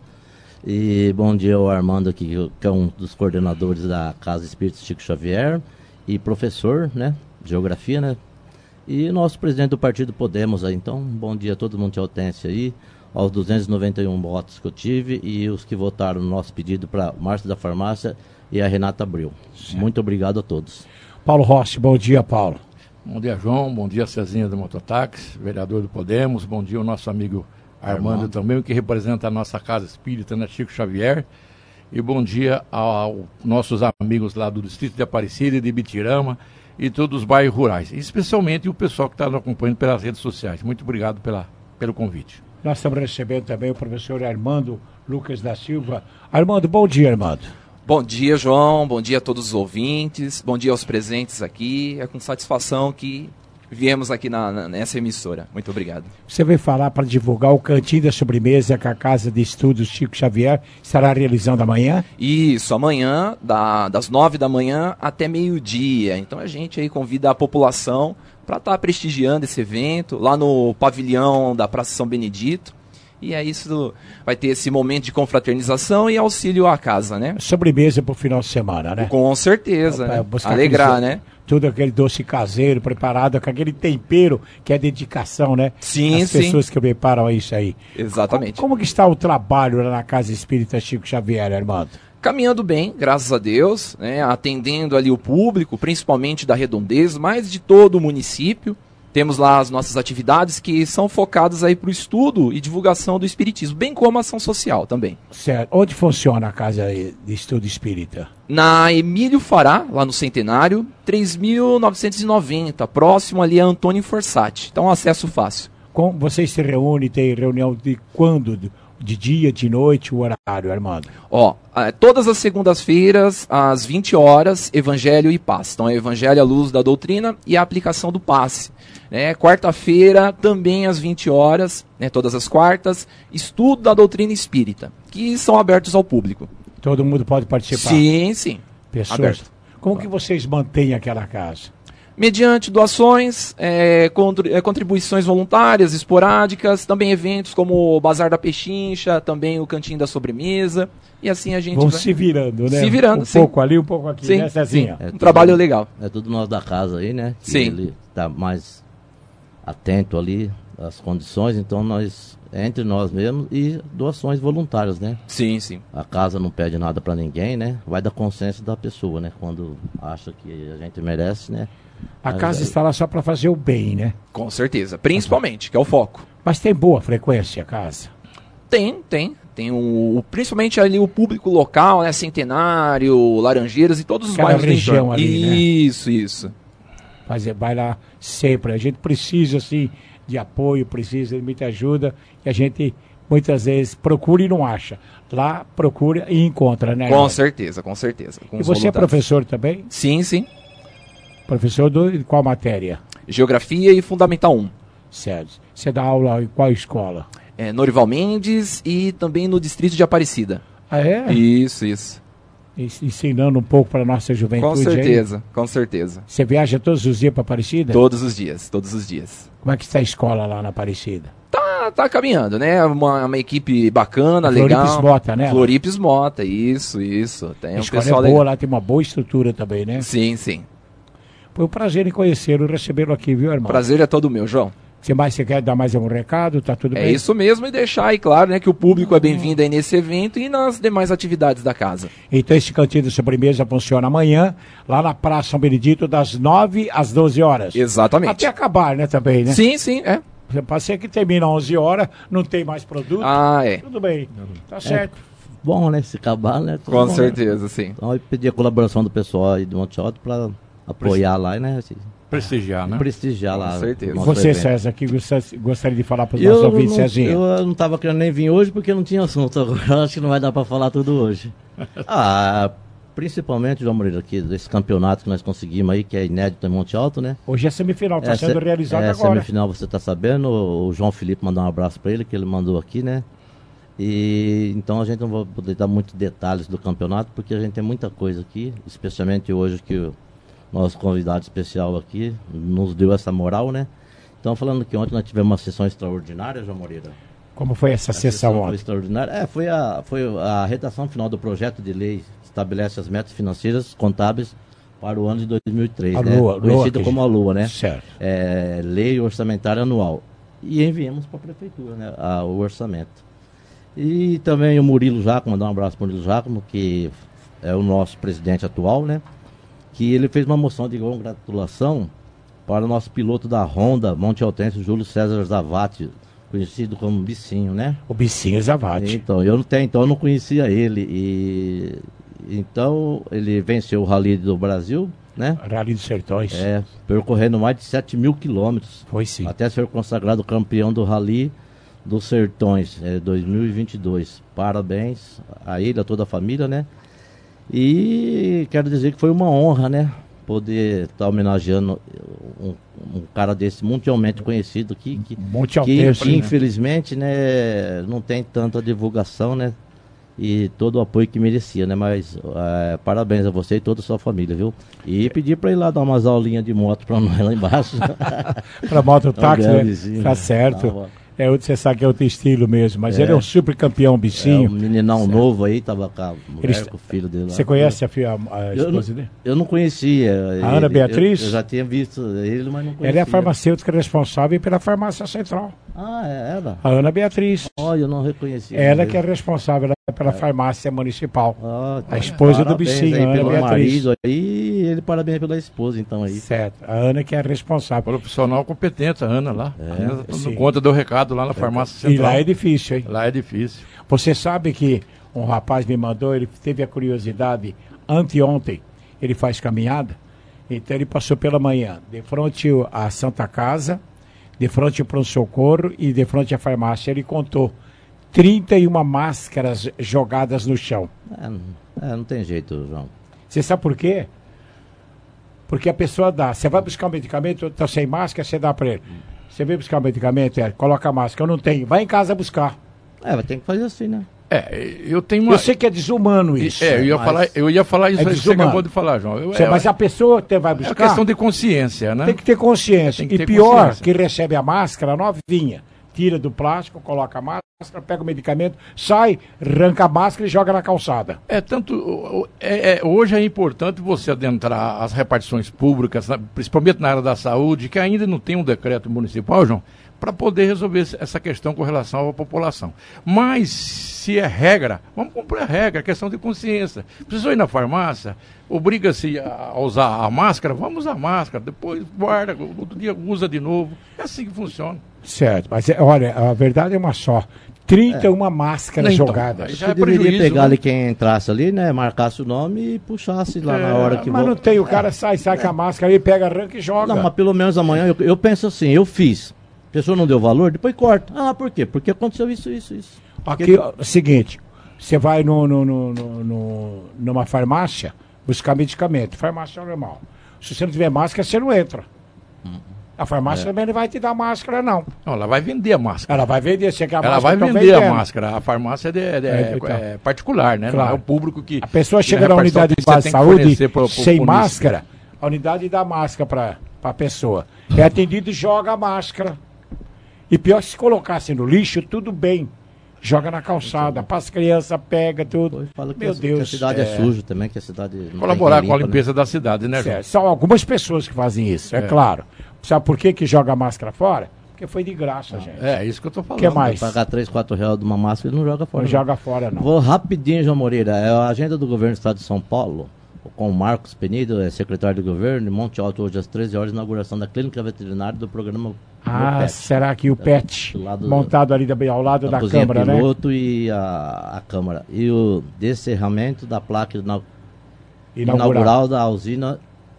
E bom dia ao Armando aqui, que é um dos coordenadores da Casa Espírita Chico Xavier e professor, né, de geografia, né? E nosso presidente do partido Podemos aí. Então, bom dia a todo Monte Altense aí, aos 291 votos que eu tive e os que votaram no nosso pedido para Márcio da Farmácia e a Renata Abreu. Certo. Muito obrigado a todos. Paulo Rossi, bom dia, Paulo. Bom dia, João. Bom dia, Cezinha do Mototáxi, vereador do Podemos. Bom dia, o nosso amigo Armando também, que representa a nossa Casa Espírita, né, Chico Xavier. E bom dia aos nossos amigos lá do Distrito de Aparecida e de Ibitirama e todos os bairros rurais. E especialmente o pessoal que está nos acompanhando pelas redes sociais. Muito obrigado pelo convite. Nós estamos recebendo também o professor Armando Lucas da Silva. Armando, bom dia, Armando. Bom dia, João. Bom dia a todos os ouvintes. Bom dia aos presentes aqui. É com satisfação que viemos aqui nessa emissora. Muito obrigado. Você veio falar para divulgar o Cantinho da Sobremesa que a Casa de Estudos Chico Xavier estará realizando amanhã? Isso, amanhã, das 9 da manhã até meio-dia. Então a gente aí convida a população para estar prestigiando esse evento lá no pavilhão da Praça São Benedito. E aí isso vai ter esse momento de confraternização e auxílio à casa, né? Sobremesa para o final de semana, né? Com certeza, né? Alegrar, né? Tudo aquele doce caseiro preparado com aquele tempero que é dedicação, né? Sim, as pessoas que preparam isso aí. Exatamente. Como que está o trabalho lá na Casa Espírita Chico Xavier, Armando? Caminhando bem, graças a Deus, né? Atendendo ali o público, principalmente da Redondeza, mas de todo o município. Temos lá as nossas atividades que são focadas aí para o estudo e divulgação do espiritismo, bem como a ação social também. Certo. Onde funciona a Casa de Estudo Espírita? Na Emílio Fará, lá no Centenário, 3.990, próximo ali a Antônio Forsati. Então, acesso fácil. Como vocês se reúnem, tem reunião de quando? De dia, de noite, o horário, Armando? Todas as segundas-feiras, às 20 horas, Evangelho e Paz. Então, é Evangelho à luz da doutrina e a aplicação do passe. Quarta-feira, também às 20 horas, né, todas as quartas, estudo da doutrina espírita, que são abertos ao público. Todo mundo pode participar? Sim. Pessoas. Aberto. Como que vocês mantêm aquela casa? Mediante doações, contribuições voluntárias, esporádicas, também eventos como o Bazar da Pechincha, também o Cantinho da Sobremesa, e assim a gente vai se virando, né? Se virando, sim. Um pouco ali, um pouco aqui, sim, né, Cezinha? Um trabalho legal. É tudo nós da casa aí, né? Que sim. Ele está mais atento ali às condições, então nós, entre nós mesmos, e doações voluntárias, né? Sim. A casa não pede nada para ninguém, né? Vai da consciência da pessoa, né? Quando acha que a gente merece, né? A casa está lá só para fazer o bem, né? Com certeza, principalmente, que é o foco. Mas tem boa frequência a casa? Tem. Tem principalmente ali o público local, né? Centenário, Laranjeiras e todos os bairros da região ali, Isso. Vai lá sempre. A gente precisa, assim, de apoio, precisa de muita ajuda. E a gente, muitas vezes, procura e não acha. Lá, procura e encontra, né? Com certeza. E você é professor também? Sim. Professor de qual matéria? Geografia e Fundamental 1. Certo. Você dá aula em qual escola? Norival Mendes e também no Distrito de Aparecida. Ah, é? Isso. Ensinando um pouco para a nossa juventude. Com certeza. Você viaja todos os dias para Aparecida? Todos os dias. Como é que está a escola lá na Aparecida? Tá caminhando, né? Uma equipe bacana, legal. Floripes Mota, né? Floripes Mota, isso. Tem a escola é boa, lá tem uma boa estrutura também, né? Sim. Foi um prazer em conhecê-lo e recebê-lo aqui, viu, irmão? Prazer é todo meu, João. Você quer dar mais algum recado? Tá tudo bem? É isso mesmo, e deixar aí claro, né, que o público é bem-vindo aí nesse evento e nas demais atividades da casa. Então esse cantinho de sobremesa funciona amanhã, lá na Praça São Benedito, das 9 às 12 horas. Exatamente. Até acabar, né, também, né? Sim, é. Pode ser que termina às 11 horas, não tem mais produto. É. Tudo bem, tá certo. Bom, né, se acabar, né? Com bom, certeza, né? sim. Então eu pedi a colaboração do pessoal aí do Monte Alto para apoiar lá, né? Prestigiar, né? Prestigiar lá. Com certeza. Você, evento. César, que gostaria de falar para os nossos ouvintes, Cezinha? Eu não estava querendo nem vir hoje porque não tinha assunto. Agora acho que não vai dar para falar tudo hoje. Principalmente, João Moreira, aqui, desse campeonato que nós conseguimos aí, que é inédito em Monte Alto, né? Hoje é semifinal, está sendo realizado agora. Semifinal, você está sabendo. O João Felipe mandou um abraço para ele, que ele mandou aqui, né? E então a gente não vai poder dar muitos detalhes do campeonato, porque a gente tem muita coisa aqui, especialmente hoje que o nosso convidado especial aqui nos deu essa moral, né? Então, falando que ontem nós tivemos uma sessão extraordinária, João Moreira. Como foi essa sessão ontem? Foi extraordinária. Foi a redação final do projeto de lei que estabelece as metas financeiras contábeis para o ano de 2003, né? Conhecido como a LOA, né? Certo. Lei Orçamentária Anual. E enviamos para a Prefeitura, né? O orçamento. E também o Murilo Giacomo, mandar um abraço para o Murilo Giacomo, que é o nosso presidente atual, né? Que ele fez uma moção de congratulação para o nosso piloto da Honda, Monte Altense, Júlio César Zavatti, conhecido como Bicinho, né? O Bicinho Zavatti. Então, eu não conhecia ele. Então, ele venceu o Rally do Brasil, né? Rally dos Sertões. Percorrendo mais de 7.000 quilômetros. Foi sim. Até ser consagrado campeão do Rally dos Sertões, 2022. Parabéns a ele, a toda a família, né? E quero dizer que foi uma honra, né? Poder estar homenageando um cara desse mundialmente conhecido que infelizmente, né, não tem tanta divulgação, né? E todo o apoio que merecia, né? Mas parabéns a você e toda a sua família, viu? E pedir para ir lá dar umas aulinhas de moto para nós lá embaixo. Para mototáxi, né? Tá certo. Você sabe que é outro estilo mesmo, mas ele é um super campeão, Bicinho. Um meninão novo aí, tava com a mulher, com o filho dele lá. Você conhece a esposa dele? Eu não conhecia. A Ana Beatriz? Eu já tinha visto ele, mas não conhecia. Ela é a farmacêutica responsável pela farmácia central. É ela? A Ana Beatriz. Olha, eu não reconheci. Ela que é responsável pela farmácia municipal. A esposa do Bicinho, aí Ana pelo Beatriz. Marido aí, ele parabéns pela esposa, então aí. Certo, a Ana que é responsável. Profissional competente, a Ana lá. Não conta, deu recado lá na farmácia central. E lá é difícil, hein? Lá é difícil. Você sabe que um rapaz me mandou, ele teve a curiosidade, anteontem, ele faz caminhada, então ele passou pela manhã, de frente à Santa Casa, de frente ao pronto-socorro e de frente à farmácia. Ele contou 31 máscaras jogadas no chão. Não tem jeito, João. Você sabe por quê? Porque a pessoa dá. Você vai buscar um medicamento, está sem máscara, você dá para ele. Você vem buscar um medicamento, coloca a máscara. Eu não tenho. Vai em casa buscar. Vai ter que fazer assim, né? Eu sei que é desumano isso. Eu ia falar isso aí que você acabou de falar, João. Mas a pessoa vai buscar. É questão de consciência, né? Tem que ter consciência. E pior, que recebe a máscara novinha. Tira do plástico, coloca a máscara, pega o medicamento, sai, arranca a máscara e joga na calçada. Hoje é importante você adentrar as repartições públicas, principalmente na área da saúde, que ainda não tem um decreto municipal, João, para poder resolver essa questão com relação à população. Mas, se é regra, vamos cumprir a regra, questão de consciência. Precisou ir na farmácia, obriga-se a usar a máscara, vamos usar a máscara, depois guarda, outro dia usa de novo. É assim que funciona. Certo, mas olha, a verdade é uma só. 31 máscaras jogadas. Já deveria pegar ali quem entrasse ali, né? Marcasse o nome e puxasse lá na hora que Mas não tem, o cara sai com a máscara aí, pega, arranca e joga. Não, mas pelo menos amanhã eu penso assim, eu fiz. A pessoa não deu valor, depois corta. Por quê? Porque aconteceu isso. Aqui, seguinte, você vai numa farmácia buscar medicamento, farmácia normal. Se você não tiver máscara, você não entra. A farmácia também não vai te dar máscara, não. Não, ela vai vender a máscara. Ela vai vender, ela vai vender a máscara. A farmácia é particular, né? Claro. Não é o público que... A pessoa chega na unidade de base de saúde sem máscara, a unidade dá máscara para a pessoa. É atendido e joga a máscara. E pior que se colocasse no lixo, tudo bem. joga na calçada, para as crianças, pega tudo. Meu Deus. Que a cidade é suja também, que a cidade... não Colaborar tem com a limpa, limpeza da cidade, né, João? São algumas pessoas que fazem isso, é claro. Sabe por que joga a máscara fora? Porque foi de graça, gente. É isso que eu tô falando. O que mais? Pagar 3, 4 reais de uma máscara, ele não joga fora. Não joga fora, não. Vou rapidinho, João Moreira. É a agenda do governo do estado de São Paulo, com o Marcos Penido, secretário do governo, em Monte Alto, hoje às 13 horas, inauguração da clínica veterinária do programa PET. Será que o PET, montado ali ao lado da Câmara, né? Piloto e a Câmara. E o descerramento da placa inaugural da usina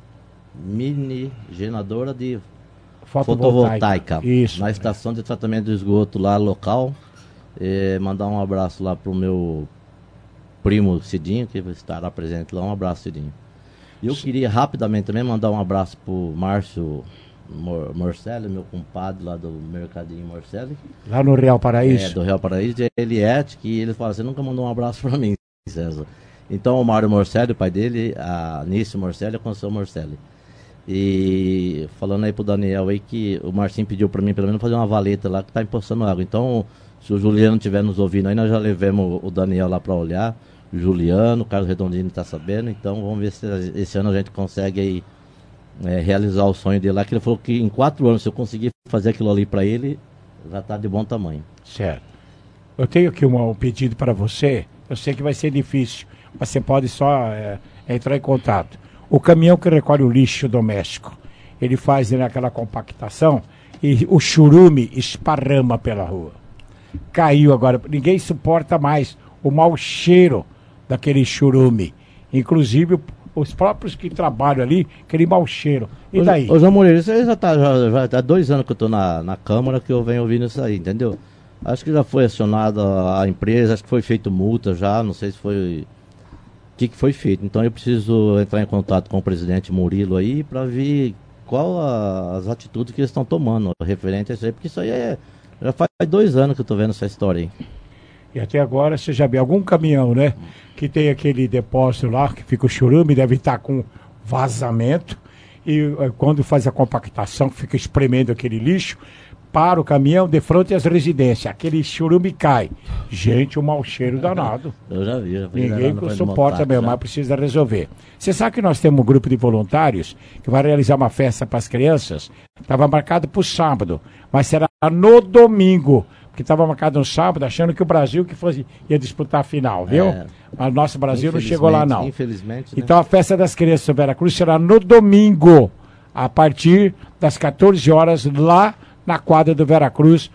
mini geradora de fotovoltaica. Isso, na estação de tratamento do esgoto lá local. Mandar um abraço lá pro meu primo Cidinho, que estará presente lá. Um abraço, Cidinho. E eu queria rapidamente também mandar um abraço pro Márcio Morcelli, meu compadre lá do Mercadinho Morcelli. Lá no Real Paraíso? Do Real Paraíso. E Eliette, que ele fala, você nunca mandou um abraço pra mim, César. Então o Mário Morcelli, o pai dele, a Nício Morcelli e a Conceição Morcelli. E falando aí pro Daniel aí que o Marcinho pediu pra mim pelo menos fazer uma valeta lá que tá empoçando água. Então, se o Juliano estiver nos ouvindo aí, nós já levamos o Daniel lá pra olhar. O Juliano, o Carlos Redondino tá sabendo. Então vamos ver se esse ano a gente consegue aí realizar o sonho dele lá. Que ele falou que em 4 anos, se eu conseguir fazer aquilo ali pra ele, já tá de bom tamanho. Certo. Eu tenho aqui um pedido para você. Eu sei que vai ser difícil, mas você pode só entrar em contato. O caminhão que recolhe o lixo doméstico, ele faz aquela compactação e o churume esparrama pela rua. Caiu agora, ninguém suporta mais o mau cheiro daquele churume. Inclusive os próprios que trabalham ali, aquele mau cheiro. E daí? Ô João Moreira, isso aí já há 2 anos que eu estou na Câmara que eu venho ouvindo isso aí, entendeu? Acho que já foi acionada a empresa, acho que foi feito multa já, não sei se foi... O que foi feito. Então eu preciso entrar em contato com o presidente Murilo aí para ver qual as atitudes que eles estão tomando referente a isso aí, porque isso aí já faz 2 anos que eu estou vendo essa história aí. E até agora você já viu algum caminhão, né? Que tem aquele depósito lá, que fica o churume, deve estar com vazamento. E quando faz a compactação, fica espremendo aquele lixo, para o caminhão de frente às residências. Aquele churume cai. Gente, um mau cheiro danado. Eu já vi. Ninguém suporta mesmo, mas precisa resolver. Você sabe que nós temos um grupo de voluntários que vai realizar uma festa para as crianças. Estava marcado para o sábado, mas será no domingo. Porque estava marcado no sábado, achando que o Brasil ia disputar a final, viu? Mas o nosso Brasil não chegou lá, não. Infelizmente, né? Então a festa das crianças do Veracruz será no domingo, a partir das 14 horas, lá na quadra do Veracruz,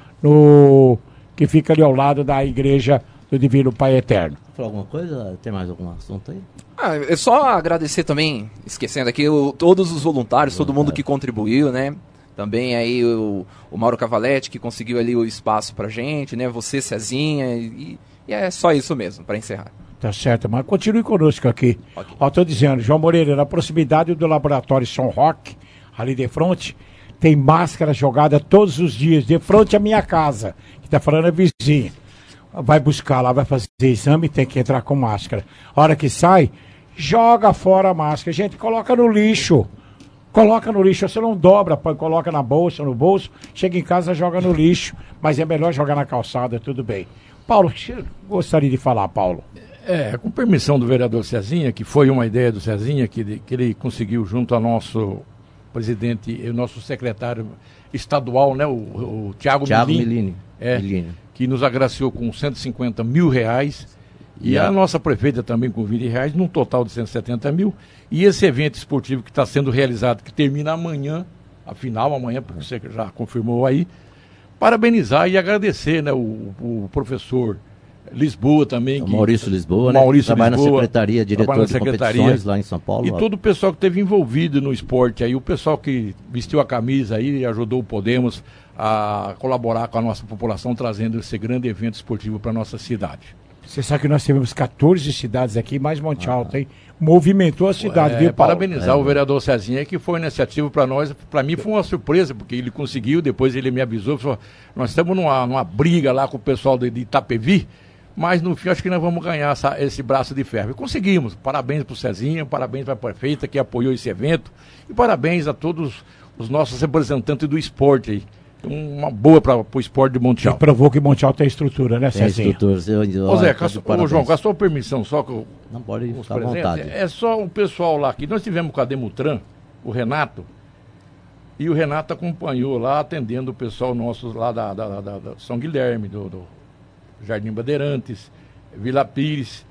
que fica ali ao lado da igreja do Divino Pai Eterno. Falou alguma coisa? Tem mais algum assunto aí? É só agradecer também, esquecendo aqui, todos os voluntários, todo mundo que contribuiu, né? Também aí o Mauro Cavaletti, que conseguiu ali o espaço pra gente, né? Você, Cezinha, e é só isso mesmo, para encerrar. Tá certo, mas continue conosco aqui. Okay. Ó, tô dizendo, João Moreira, na proximidade do laboratório São Roque, ali de frente, tem máscara jogada todos os dias, de frente à minha casa, que tá falando a vizinha. Vai buscar lá, vai fazer exame, tem que entrar com máscara. A hora que sai, joga fora a máscara. Gente, coloca no lixo. Coloca no lixo, você não dobra, coloca na bolsa, no bolso, chega em casa, joga no lixo, mas é melhor jogar na calçada, tudo bem. Paulo, o que você gostaria de falar, Paulo? Com permissão do vereador Cezinha, que foi uma ideia do Cezinha, que ele conseguiu junto ao nosso presidente e o nosso secretário estadual, né, o Thiago Milini, que nos agraciou com 150 mil reais, e a nossa prefeita também com 20 reais, num total de 170 mil, e esse evento esportivo que está sendo realizado, que termina amanhã, a final amanhã, porque você já confirmou aí, parabenizar e agradecer, né, o professor Lisboa também. Maurício Lisboa, Maurício trabalha Lisboa, na secretaria, diretor de competições lá em São Paulo. E todo o pessoal que esteve envolvido no esporte aí, o pessoal que vestiu a camisa aí e ajudou o Podemos a colaborar com a nossa população, trazendo esse grande evento esportivo para a nossa cidade. Você sabe que nós tivemos 14 cidades aqui, mais Monte Alto, hein? Movimentou a cidade, viu, Paulo? Parabenizar o vereador Cezinha, que foi iniciativa para nós. Para mim foi uma surpresa, porque ele conseguiu, depois ele me avisou, falou, nós estamos numa briga lá com o pessoal de Itapevi, mas no fim acho que nós vamos ganhar esse braço de ferro. E conseguimos. Parabéns para o Cezinha, parabéns para a prefeita que apoiou esse evento, e parabéns a todos os nossos representantes do esporte aí. uma boa para o esporte de Monte Alto. Provou que Monte Alto tem estrutura, né, Cezinha? Tem estrutura. Ô Zé, João, com a sua permissão, só que não pode os ficar à vontade. É só o pessoal lá que nós tivemos com a Demutran, o Renato, e o Renato acompanhou lá, atendendo o pessoal nosso lá da São Guilherme, do Jardim Bandeirantes, Vila Pires.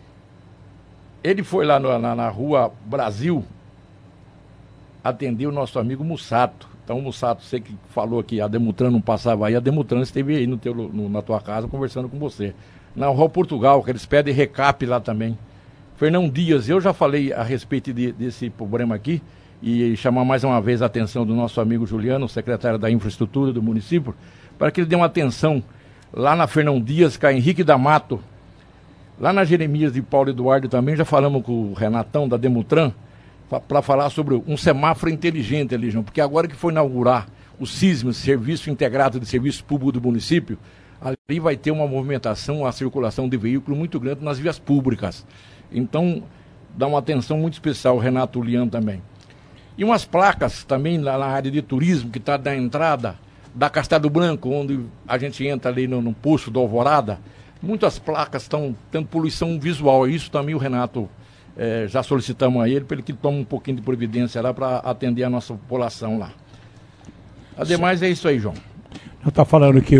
Ele foi lá na Rua Brasil atender o nosso amigo Mussato. Então, Mussato, você que falou que a Demutran não passava aí, a Demutran esteve aí na tua casa conversando com você. Na Rua Portugal, que eles pedem recap lá também. Fernão Dias, eu já falei a respeito desse problema aqui e chamar mais uma vez a atenção do nosso amigo Juliano, secretário da Infraestrutura do município, para que ele dê uma atenção lá na Fernão Dias, com a Henrique D'Amato, lá na Jeremias de Paulo Eduardo também, já falamos com o Renatão da Demutran, para falar sobre um semáforo inteligente ali, João, porque agora que foi inaugurar o SISM, Serviço Integrado de Serviço Público do município, ali vai ter uma movimentação, uma circulação de veículo muito grande nas vias públicas. Então, dá uma atenção muito especial, o Renato Lian também. E umas placas também lá na área de turismo, que está na entrada da Castelo Branco, onde a gente entra ali no posto do Alvorada, muitas placas estão tendo poluição visual. Isso também o Renato... já solicitamos a ele para ele que tome um pouquinho de providência lá para atender a nossa população lá. Ademais, é isso aí, João. Eu estou falando que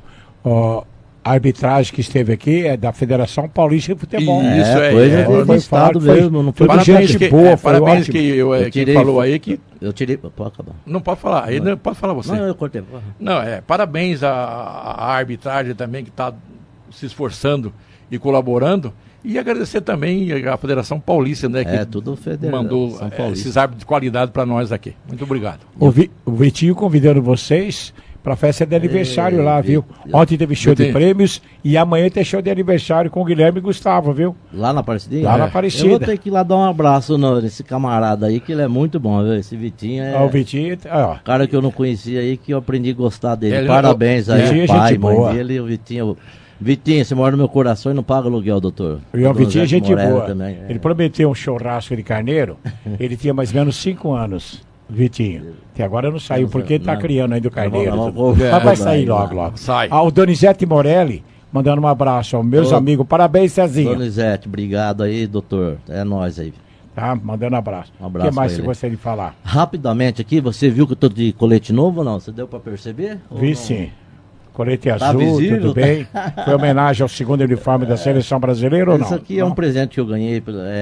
a arbitragem que esteve aqui é da Federação Paulista de Futebol. Foi do estado mesmo, não foi gente boa, foi parabéns ótimo. que falou aí que... Eu tirei, pode acabar. Não pode falar, aí não pode falar você. Não, eu cortei. Não, parabéns à arbitragem também que está se esforçando e colaborando. E agradecer também a Federação Paulista, né? Que tudo mandou esses árbitros de qualidade para nós aqui. Muito obrigado. O Vitinho convidando vocês para a festa de aniversário lá, viu? Ontem teve show de prêmios e amanhã tem show de aniversário com o Guilherme e Gustavo, viu? Lá na Aparecida? Lá na Aparecida. Eu vou ter que ir lá dar um abraço nesse camarada aí, que ele é muito bom, viu? Esse Vitinho o Vitinho, cara que eu não conhecia aí, que eu aprendi a gostar dele. Parabéns aí, o pai, mãe dele, o Vitinho... Vitinho, você mora no meu coração e não paga aluguel, doutor. E o Vitinho é gente boa. Também, Ele prometeu um churrasco de carneiro, ele tinha mais ou menos 5 anos, Vitinho. Que agora não saiu, porque ele está criando ainda o carneiro. Mas vai sair logo. Sai. O Donizete Morelli, mandando um abraço aos meus amigos. Parabéns, Cezinha. Donizete, obrigado aí, doutor. É nóis aí. Tá, mandando abraço. Um abraço. O que mais você gostaria de falar? Rapidamente aqui, você viu que eu tô de colete novo ou não? Você deu para perceber? Vi sim. Colete azul, tudo bem. Foi homenagem ao segundo uniforme da seleção brasileira ou não? Isso aqui é um presente que eu ganhei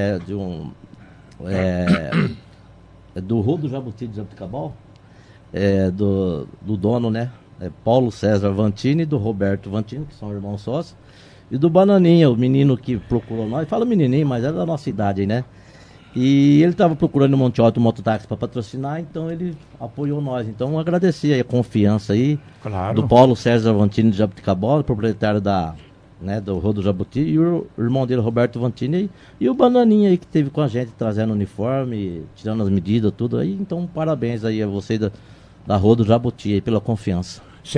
do Rodo Jabuti de Jabuticabal, do dono, né? Paulo César Vantini e do Roberto Vantini, que são irmãos sócios, e do Bananinha, o menino que procurou nós. Fala menininho, mas é da nossa idade aí, né? E ele estava procurando no Monte Alto mototáxi para patrocinar, então ele apoiou nós. Então agradecer aí a confiança aí do Paulo César Vantini de Jabuticabal, proprietário do Rodo Jabuti, e o irmão dele, Roberto Vantini, e o Bananinha aí que esteve com a gente, trazendo o uniforme, tirando as medidas, tudo aí. Então parabéns aí a você da Rodo Jabuti aí pela confiança.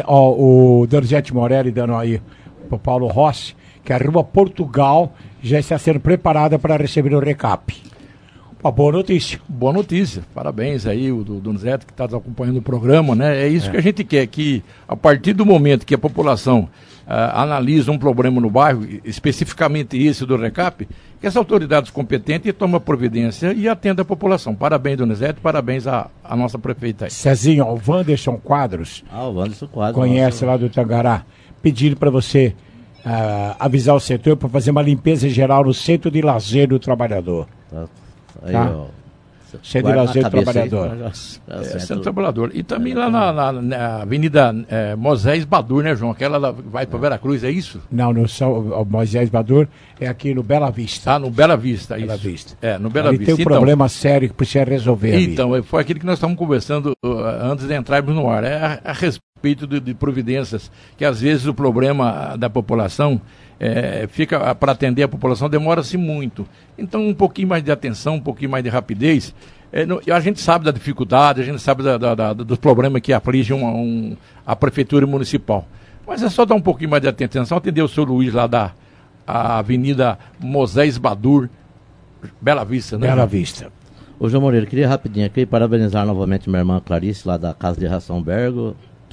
O Donizete Morelli dando aí pro Paulo Rossi, que a Rua Portugal já está sendo preparada para receber o recap. Uma boa notícia. Boa notícia. Parabéns aí, o Donizete, que está acompanhando o programa, né? É isso que a gente quer, que a partir do momento que a população analisa um problema no bairro, especificamente esse do recap, que as autoridades competentes tomem providência e atendam a população. Parabéns, Donizete, parabéns à nossa prefeita aí. Cezinho, o Wanderson Quadros. O Wanderson Quadros. Conhece lá do Tangará. Pediram para você avisar o setor para fazer uma limpeza geral no centro de lazer do trabalhador. Aí, ó, Centro de Lazer do Trabalhador. Centro do Trabalhador. E também lá na Avenida Moisés Badur, né, João? Aquela vai para Veracruz, é isso? Não, o Moisés Badur é aqui no Bela Vista. Ah, no Bela Vista, Bela isso. Vista. No Bela ali Vista. Tem um problema sério que precisa resolver ali. Então, foi aquilo que nós estávamos conversando antes de entrarmos no ar. A respeito de providências, que às vezes o problema da população fica para atender a população, demora-se muito. Então, um pouquinho mais de atenção, um pouquinho mais de rapidez. A gente sabe da dificuldade, a gente sabe dos problemas que afligem a prefeitura municipal. Mas é só dar um pouquinho mais de atenção, atender o seu Luiz lá da Avenida Moisés Badur, Bela Vista, né? Bela Vista. Ô, João Moreira, queria rapidinho aqui parabenizar novamente minha irmã Clarice, lá da Casa de Ração Bergo.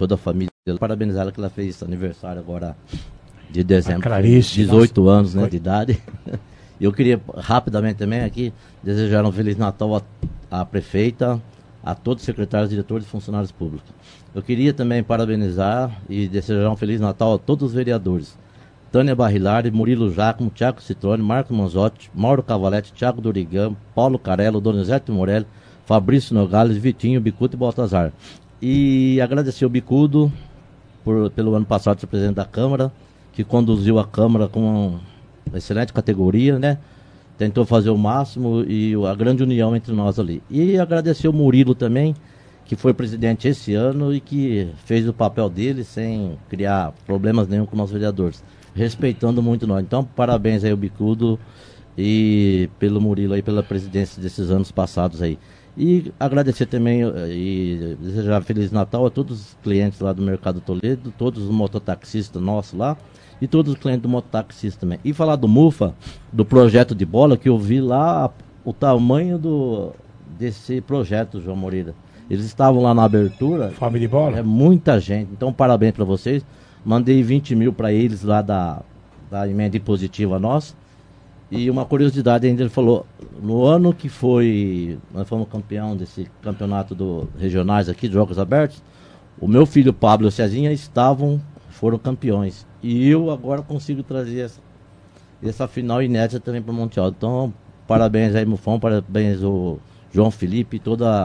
toda a família. Parabenizar ela que ela fez aniversário agora de dezembro. Clarice, 18 anos, né, de idade. Eu queria rapidamente também aqui desejar um Feliz Natal à prefeita, a todos os secretários, diretores e funcionários públicos. Eu queria também parabenizar e desejar um Feliz Natal a todos os vereadores. Tânia Barrilari, Murilo Giacomo, Tiago Citrone, Marco Manzotti, Mauro Cavalete, Tiago Dorigan, Paulo Carello, Donizete Morelli, Fabrício Nogales, Vitinho, Bicudo e Baltazar. E agradecer o Bicudo pelo ano passado ser presidente da Câmara, que conduziu a Câmara com uma excelente categoria, né? Tentou fazer o máximo e a grande união entre nós ali. E agradecer o Murilo também, que foi presidente esse ano e que fez o papel dele sem criar problemas nenhum com os vereadores, respeitando muito nós. Então, parabéns aí ao Bicudo e pelo Murilo aí pela presidência desses anos passados aí. E agradecer também e desejar Feliz Natal a todos os clientes lá do Mercado Toledo, todos os mototaxistas nossos lá e todos os clientes do mototaxista também. E falar do MUFA, do projeto de bola, que eu vi lá o tamanho desse projeto, João Moreira. Eles estavam lá na abertura. Fome de bola? É muita gente. Então, parabéns para vocês. Mandei 20 mil para eles lá da emenda impositiva nossa. E uma curiosidade ainda, ele falou, no ano que nós fomos campeão desse campeonato regionais aqui, de Jogos Abertos, o meu filho Pablo e o Cezinha foram campeões. E eu agora consigo trazer essa final inédita também para o Monte Alto. Então, parabéns aí, Mufão, parabéns o João Felipe,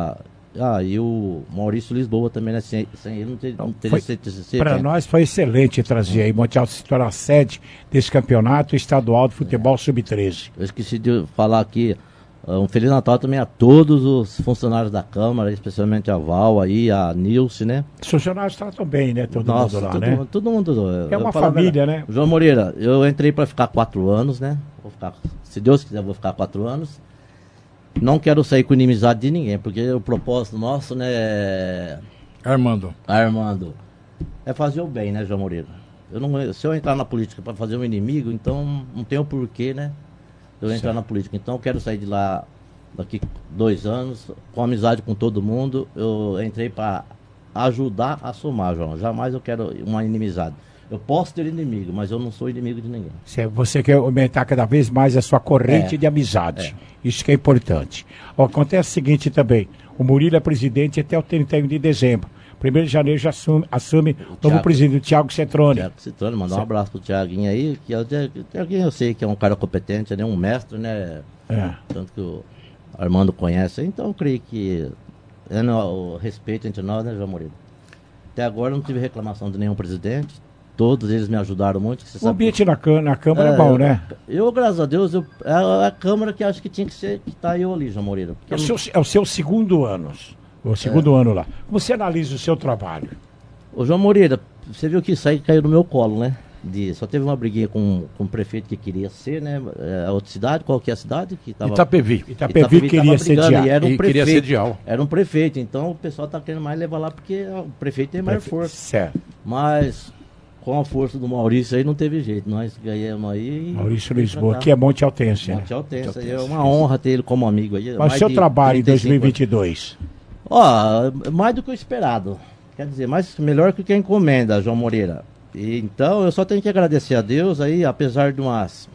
e o Maurício Lisboa também, né? Sem ele não teria sido. Para nós foi excelente trazer aí Monte Alto se tornar a sede desse campeonato estadual de futebol sub-13. Eu esqueci de falar aqui, um Feliz Natal também a todos os funcionários da Câmara, especialmente a Val aí, a Nilce, né? Os funcionários tratam bem, né? Todo mundo lá, né? Todo mundo. É uma família, né? João Moreira, eu entrei para ficar 4 anos, né? Se Deus quiser, vou ficar 4 anos. Não quero sair com inimizade de ninguém, porque o propósito nosso, né, Armando, é fazer o bem, né, João Moreira? Se eu entrar na política para fazer um inimigo, então não tem o porquê, né, eu entrar na política. Então eu quero sair de lá daqui 2 anos, com amizade com todo mundo. Eu entrei para ajudar a somar, João. Jamais eu quero uma inimizade. Eu posso ter inimigo, mas eu não sou inimigo de ninguém. Você quer aumentar cada vez mais a sua corrente de amizade. Isso que é importante. Acontece o seguinte também. O Murilo é presidente até o 31 de dezembro. 1º de janeiro já assume o novo presidente, o Tiago Citrone. Tiago Citrone, mandar um abraço pro Tiaguinho aí. Que o Tiaguinho eu sei que é um cara competente, é um mestre, né? Tanto que o Armando conhece. Então eu creio que é o respeito entre nós, né, João Murilo? Até agora eu não tive reclamação de nenhum presidente. Todos eles me ajudaram muito. O ambiente na Câmara é bom, né? Eu, graças a Deus, é a Câmara que acho que tinha que ser, que tá eu ali, João Moreira. É o seu segundo ano. O segundo ano lá. Como você analisa o seu trabalho? Ô, João Moreira, você viu que isso aí caiu no meu colo, né? Só teve uma briguinha com o prefeito que queria ser, né? A outra cidade, qual que é a cidade? Que tava, Itapevi queria sediar. Queria sediar. Era um prefeito, então o pessoal tá querendo mais levar lá porque o prefeito tem mais força. Certo. Mas com a força do Maurício aí não teve jeito. Nós ganhamos aí. Maurício Lisboa, que é Monte Altense. Monte Altense. É uma honra ter ele como amigo aí. Mas o seu trabalho em 2022? Mais do que o esperado. Quer dizer, melhor que o que a encomenda, João Moreira. Então eu só tenho que agradecer a Deus aí, apesar de umas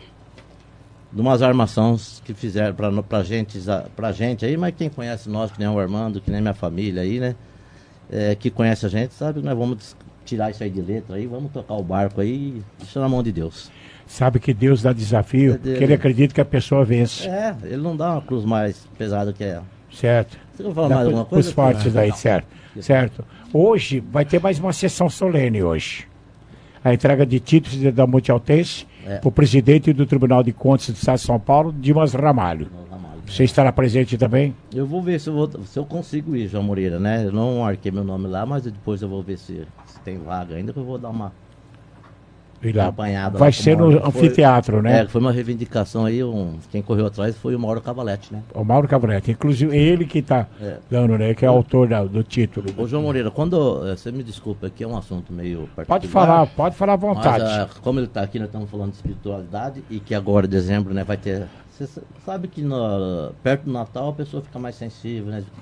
armações que fizeram pra gente aí, mas quem conhece nós, que nem o Armando, que nem minha família aí, né? Que conhece a gente, sabe que nós vamos tirar isso aí de letra aí, vamos tocar o barco aí, isso é na mão de Deus. Sabe que Deus dá desafio, porque ele acredita que a pessoa vence. Ele não dá uma cruz mais pesada que ela. Certo. Você quer falar mais alguma coisa? Os fortes aí, certo. Hoje vai ter mais uma sessão solene hoje. A entrega de títulos da Monte Altense para o presidente do Tribunal de Contas do Estado de São Paulo, Dimas Ramalho. Você estará presente também? Eu vou ver se eu consigo ir, João Moreira, né? Eu não marquei meu nome lá, mas depois eu vou ver se tem vaga ainda, que eu vou dar uma apanhada. Vai ser no anfiteatro, né? Foi uma reivindicação aí, quem correu atrás foi o Mauro Cavalete, né? O Mauro Cavalete, inclusive ele que está dando, né? Que é autor do título. Ô João Moreira, você me desculpa, aqui é um assunto meio particular. Pode falar à vontade. Mas, como ele está aqui, nós estamos falando de espiritualidade e que agora, em dezembro, né, vai ter... Você sabe que perto do Natal a pessoa fica mais sensível, né?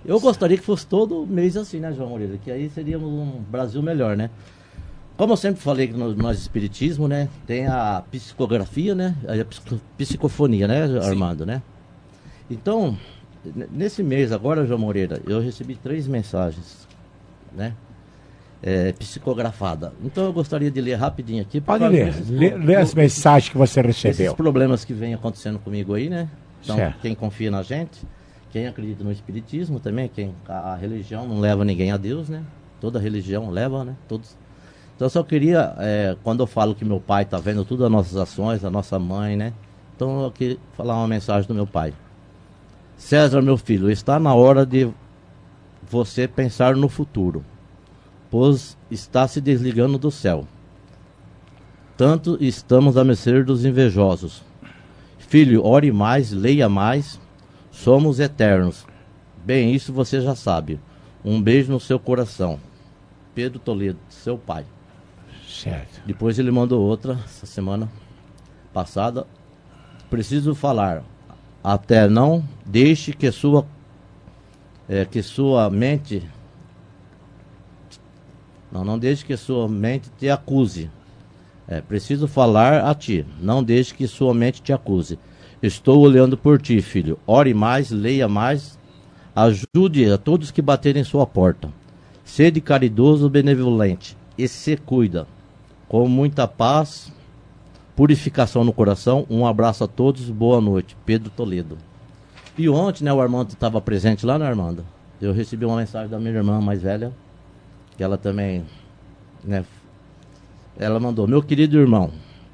Eu gostaria que fosse todo mês assim, né, João Moreira? Que aí seríamos um Brasil melhor, né? Como eu sempre falei que nós espiritismo, né? Tem a psicografia, né? A psicofonia, né, Armando, né? Então, nesse mês agora, João Moreira, eu recebi 3 mensagens, né? Psicografada. Então eu gostaria de ler rapidinho aqui. Pode ler. Lê as mensagens que você recebeu. Esses problemas que vem acontecendo comigo aí, né? Então, certo. Quem confia na gente, quem acredita no espiritismo também, a religião não leva ninguém a Deus, né? Toda religião leva, né? Todos. Então eu só queria, quando eu falo que meu pai está vendo todas as nossas ações, a nossa mãe, né? Então eu queria falar uma mensagem do meu pai. César, meu filho, está na hora de você pensar no futuro, pois está se desligando do céu. Tanto estamos a mercê dos invejosos. Filho, ore mais, leia mais, somos eternos. Bem, isso você já sabe. Um beijo no seu coração. Pedro Toledo, seu pai. Certo. Depois ele mandou outra, essa semana passada. Preciso falar. Até não deixe que sua mente... Não deixe que sua mente te acuse. Preciso falar a ti. Não deixe que sua mente te acuse. Estou olhando por ti, filho. Ore mais, leia mais. Ajude a todos que baterem sua porta. Sede caridoso, benevolente. E se cuida. Com muita paz, purificação no coração. Um abraço a todos. Boa noite. Pedro Toledo. E ontem, né, o Armando estava presente lá, né, Armando? Eu recebi uma mensagem da minha irmã mais velha. Que ela também, né? Ela mandou: meu querido irmão,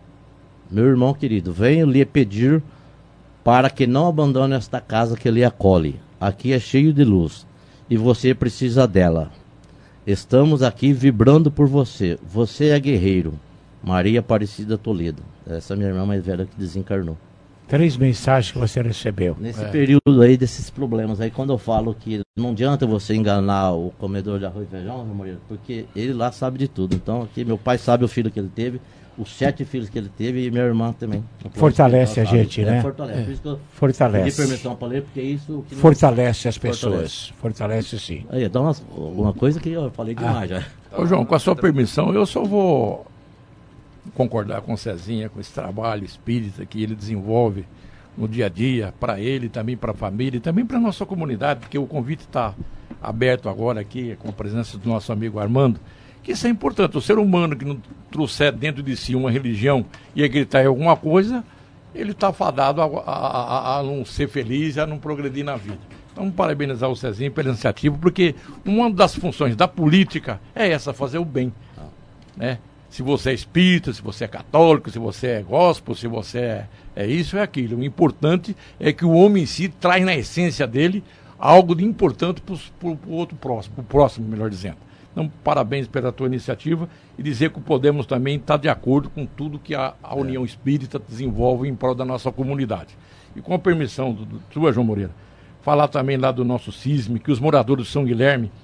meu irmão querido, venho lhe pedir para que não abandone esta casa que lhe acolhe. Aqui é cheio de luz e você precisa dela. Estamos aqui vibrando por você. Você é guerreiro. Maria Aparecida Toledo. Essa é a minha irmã mais velha que desencarnou. 3 mensagens que você recebeu. Nesse período aí desses problemas aí, quando eu falo que não adianta você enganar o comedor de arroz e feijão, porque ele lá sabe de tudo. Então aqui meu pai sabe o filho que ele teve, os 7 filhos que ele teve e minha irmã também. Fortalece a gente, né? Fortalece. Por isso que eu fortalece. pedi permissão para ler, porque isso... Que fortalece as pessoas. Fortalece sim. Aí, dá alguma coisa que eu falei demais já. Ô João, com a sua permissão, eu só vou concordar com o Cezinha, com esse trabalho espírita que ele desenvolve no dia a dia, para ele, também para a família e também para a nossa comunidade, porque o convite está aberto agora aqui, com a presença do nosso amigo Armando, que isso é importante. O ser humano que não trouxer dentro de si uma religião e acreditar em alguma coisa, ele está fadado a não ser feliz, a não progredir na vida. Então, parabenizar o Cezinha pela iniciativa, porque uma das funções da política é essa, fazer o bem, né? Se você é espírita, se você é católico, se você é gospel, se você é isso, é aquilo. O importante é que o homem em si traz na essência dele algo de importante para o outro próximo, para o próximo, melhor dizendo. Então, parabéns pela tua iniciativa e dizer que o Podemos também está de acordo com tudo que a União Espírita desenvolve em prol da nossa comunidade. E com a permissão sua, João Moreira, falar também lá do nosso CISME, que os moradores de São Guilherme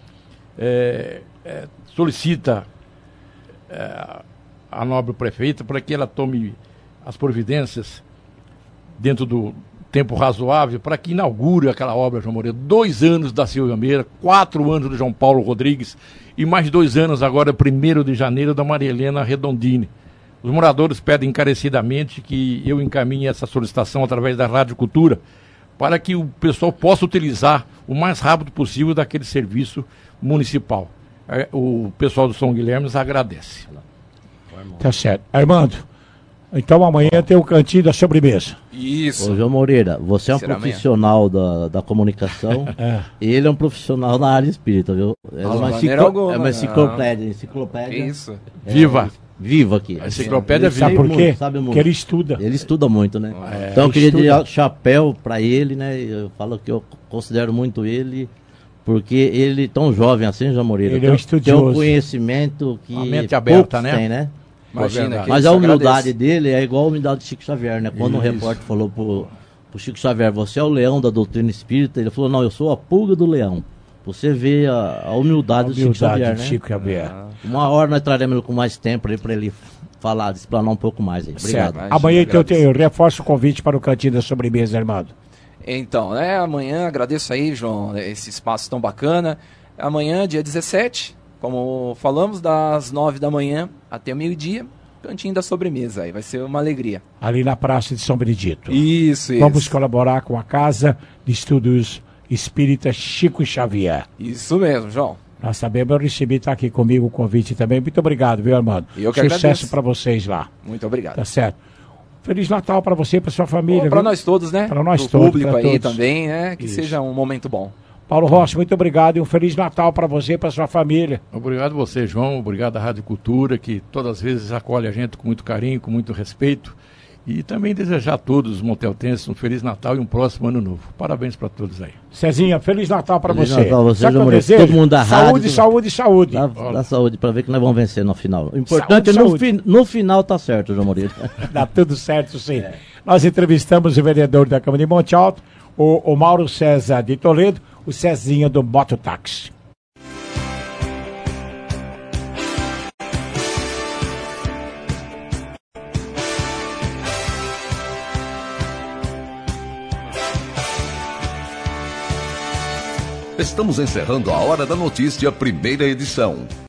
solicita a nobre prefeita para que ela tome as providências dentro do tempo razoável para que inaugure aquela obra, João Moreira. 2 anos da Silvia Meira, 4 anos do João Paulo Rodrigues e mais 2 anos agora, 1º de janeiro, da Maria Helena Redondini. Os moradores pedem encarecidamente que eu encaminhe essa solicitação através da Rádio Cultura para que o pessoal possa utilizar o mais rápido possível daquele serviço municipal. O pessoal do São Guilherme agradece. Tá certo. Armando, então amanhã tem o cantinho da sobremesa. Isso. Ô, João Moreira, você é um profissional da comunicação. Ele é um profissional na área espírita, viu? É uma enciclopédia. Isso. Viva aqui. A enciclopédia viva. Sabe por quê? Porque ele estuda. Ele estuda muito, né? Então eu queria dar chapéu para ele, né? Eu falo que eu considero muito ele, porque ele, tão jovem assim, João Moreira, ele é um estudioso. Tem um conhecimento que a mente aberta, né? Tem, né? Imagina, mas a humildade dele é igual a humildade de Chico Xavier, né? Quando um repórter falou pro Chico Xavier, você é o leão da doutrina espírita, ele falou, não, eu sou a pulga do leão. Você vê a humildade do Chico Xavier, né? Chico Xavier. Uma hora nós traremos com mais tempo para ele falar, explanar um pouco mais aí. Obrigado. Certo. Amanhã então eu reforço o convite para o cantinho da sobremesa, Armando. Então, amanhã, agradeço aí, João, esse espaço tão bacana. Amanhã, dia 17, como falamos, das 9 da manhã até o meio-dia, cantinho da sobremesa aí, vai ser uma alegria. Ali na Praça de São Benedito. Isso. Vamos colaborar com a Casa de Estudos Espírita Chico Xavier. Isso mesmo, João. Nós sabemos, eu recebi, está aqui comigo o convite também. Muito obrigado, viu, Armando? Eu que Sucesso para vocês lá. Muito obrigado. Tá certo. Feliz Natal para você e para sua família. Para nós todos, né? Para nós Pro todos. público aí todos. também, né? Que Isso. seja um momento bom. Paulo Rossi, muito obrigado e um Feliz Natal para você e para sua família. Obrigado você, João. Obrigado à Rádio Cultura, que todas as vezes acolhe a gente com muito carinho, com muito respeito. E também desejar a todos os monteltenses um Feliz Natal e um próximo Ano Novo. Parabéns para todos aí. Cezinha, Feliz Natal para Feliz você. Natal a você, Sabe João o que eu Moreira, desejo? todo mundo da rádio. Saúde. Dá saúde para ver que nós vamos vencer no final. O importante Saúde. no final tá certo, João Moreira. Dá tudo certo, sim. Nós entrevistamos o vereador da Câmara de Monte Alto, o Mauro César de Toledo, o Cezinha do Mototáxi. Estamos encerrando a Hora da Notícia, primeira edição.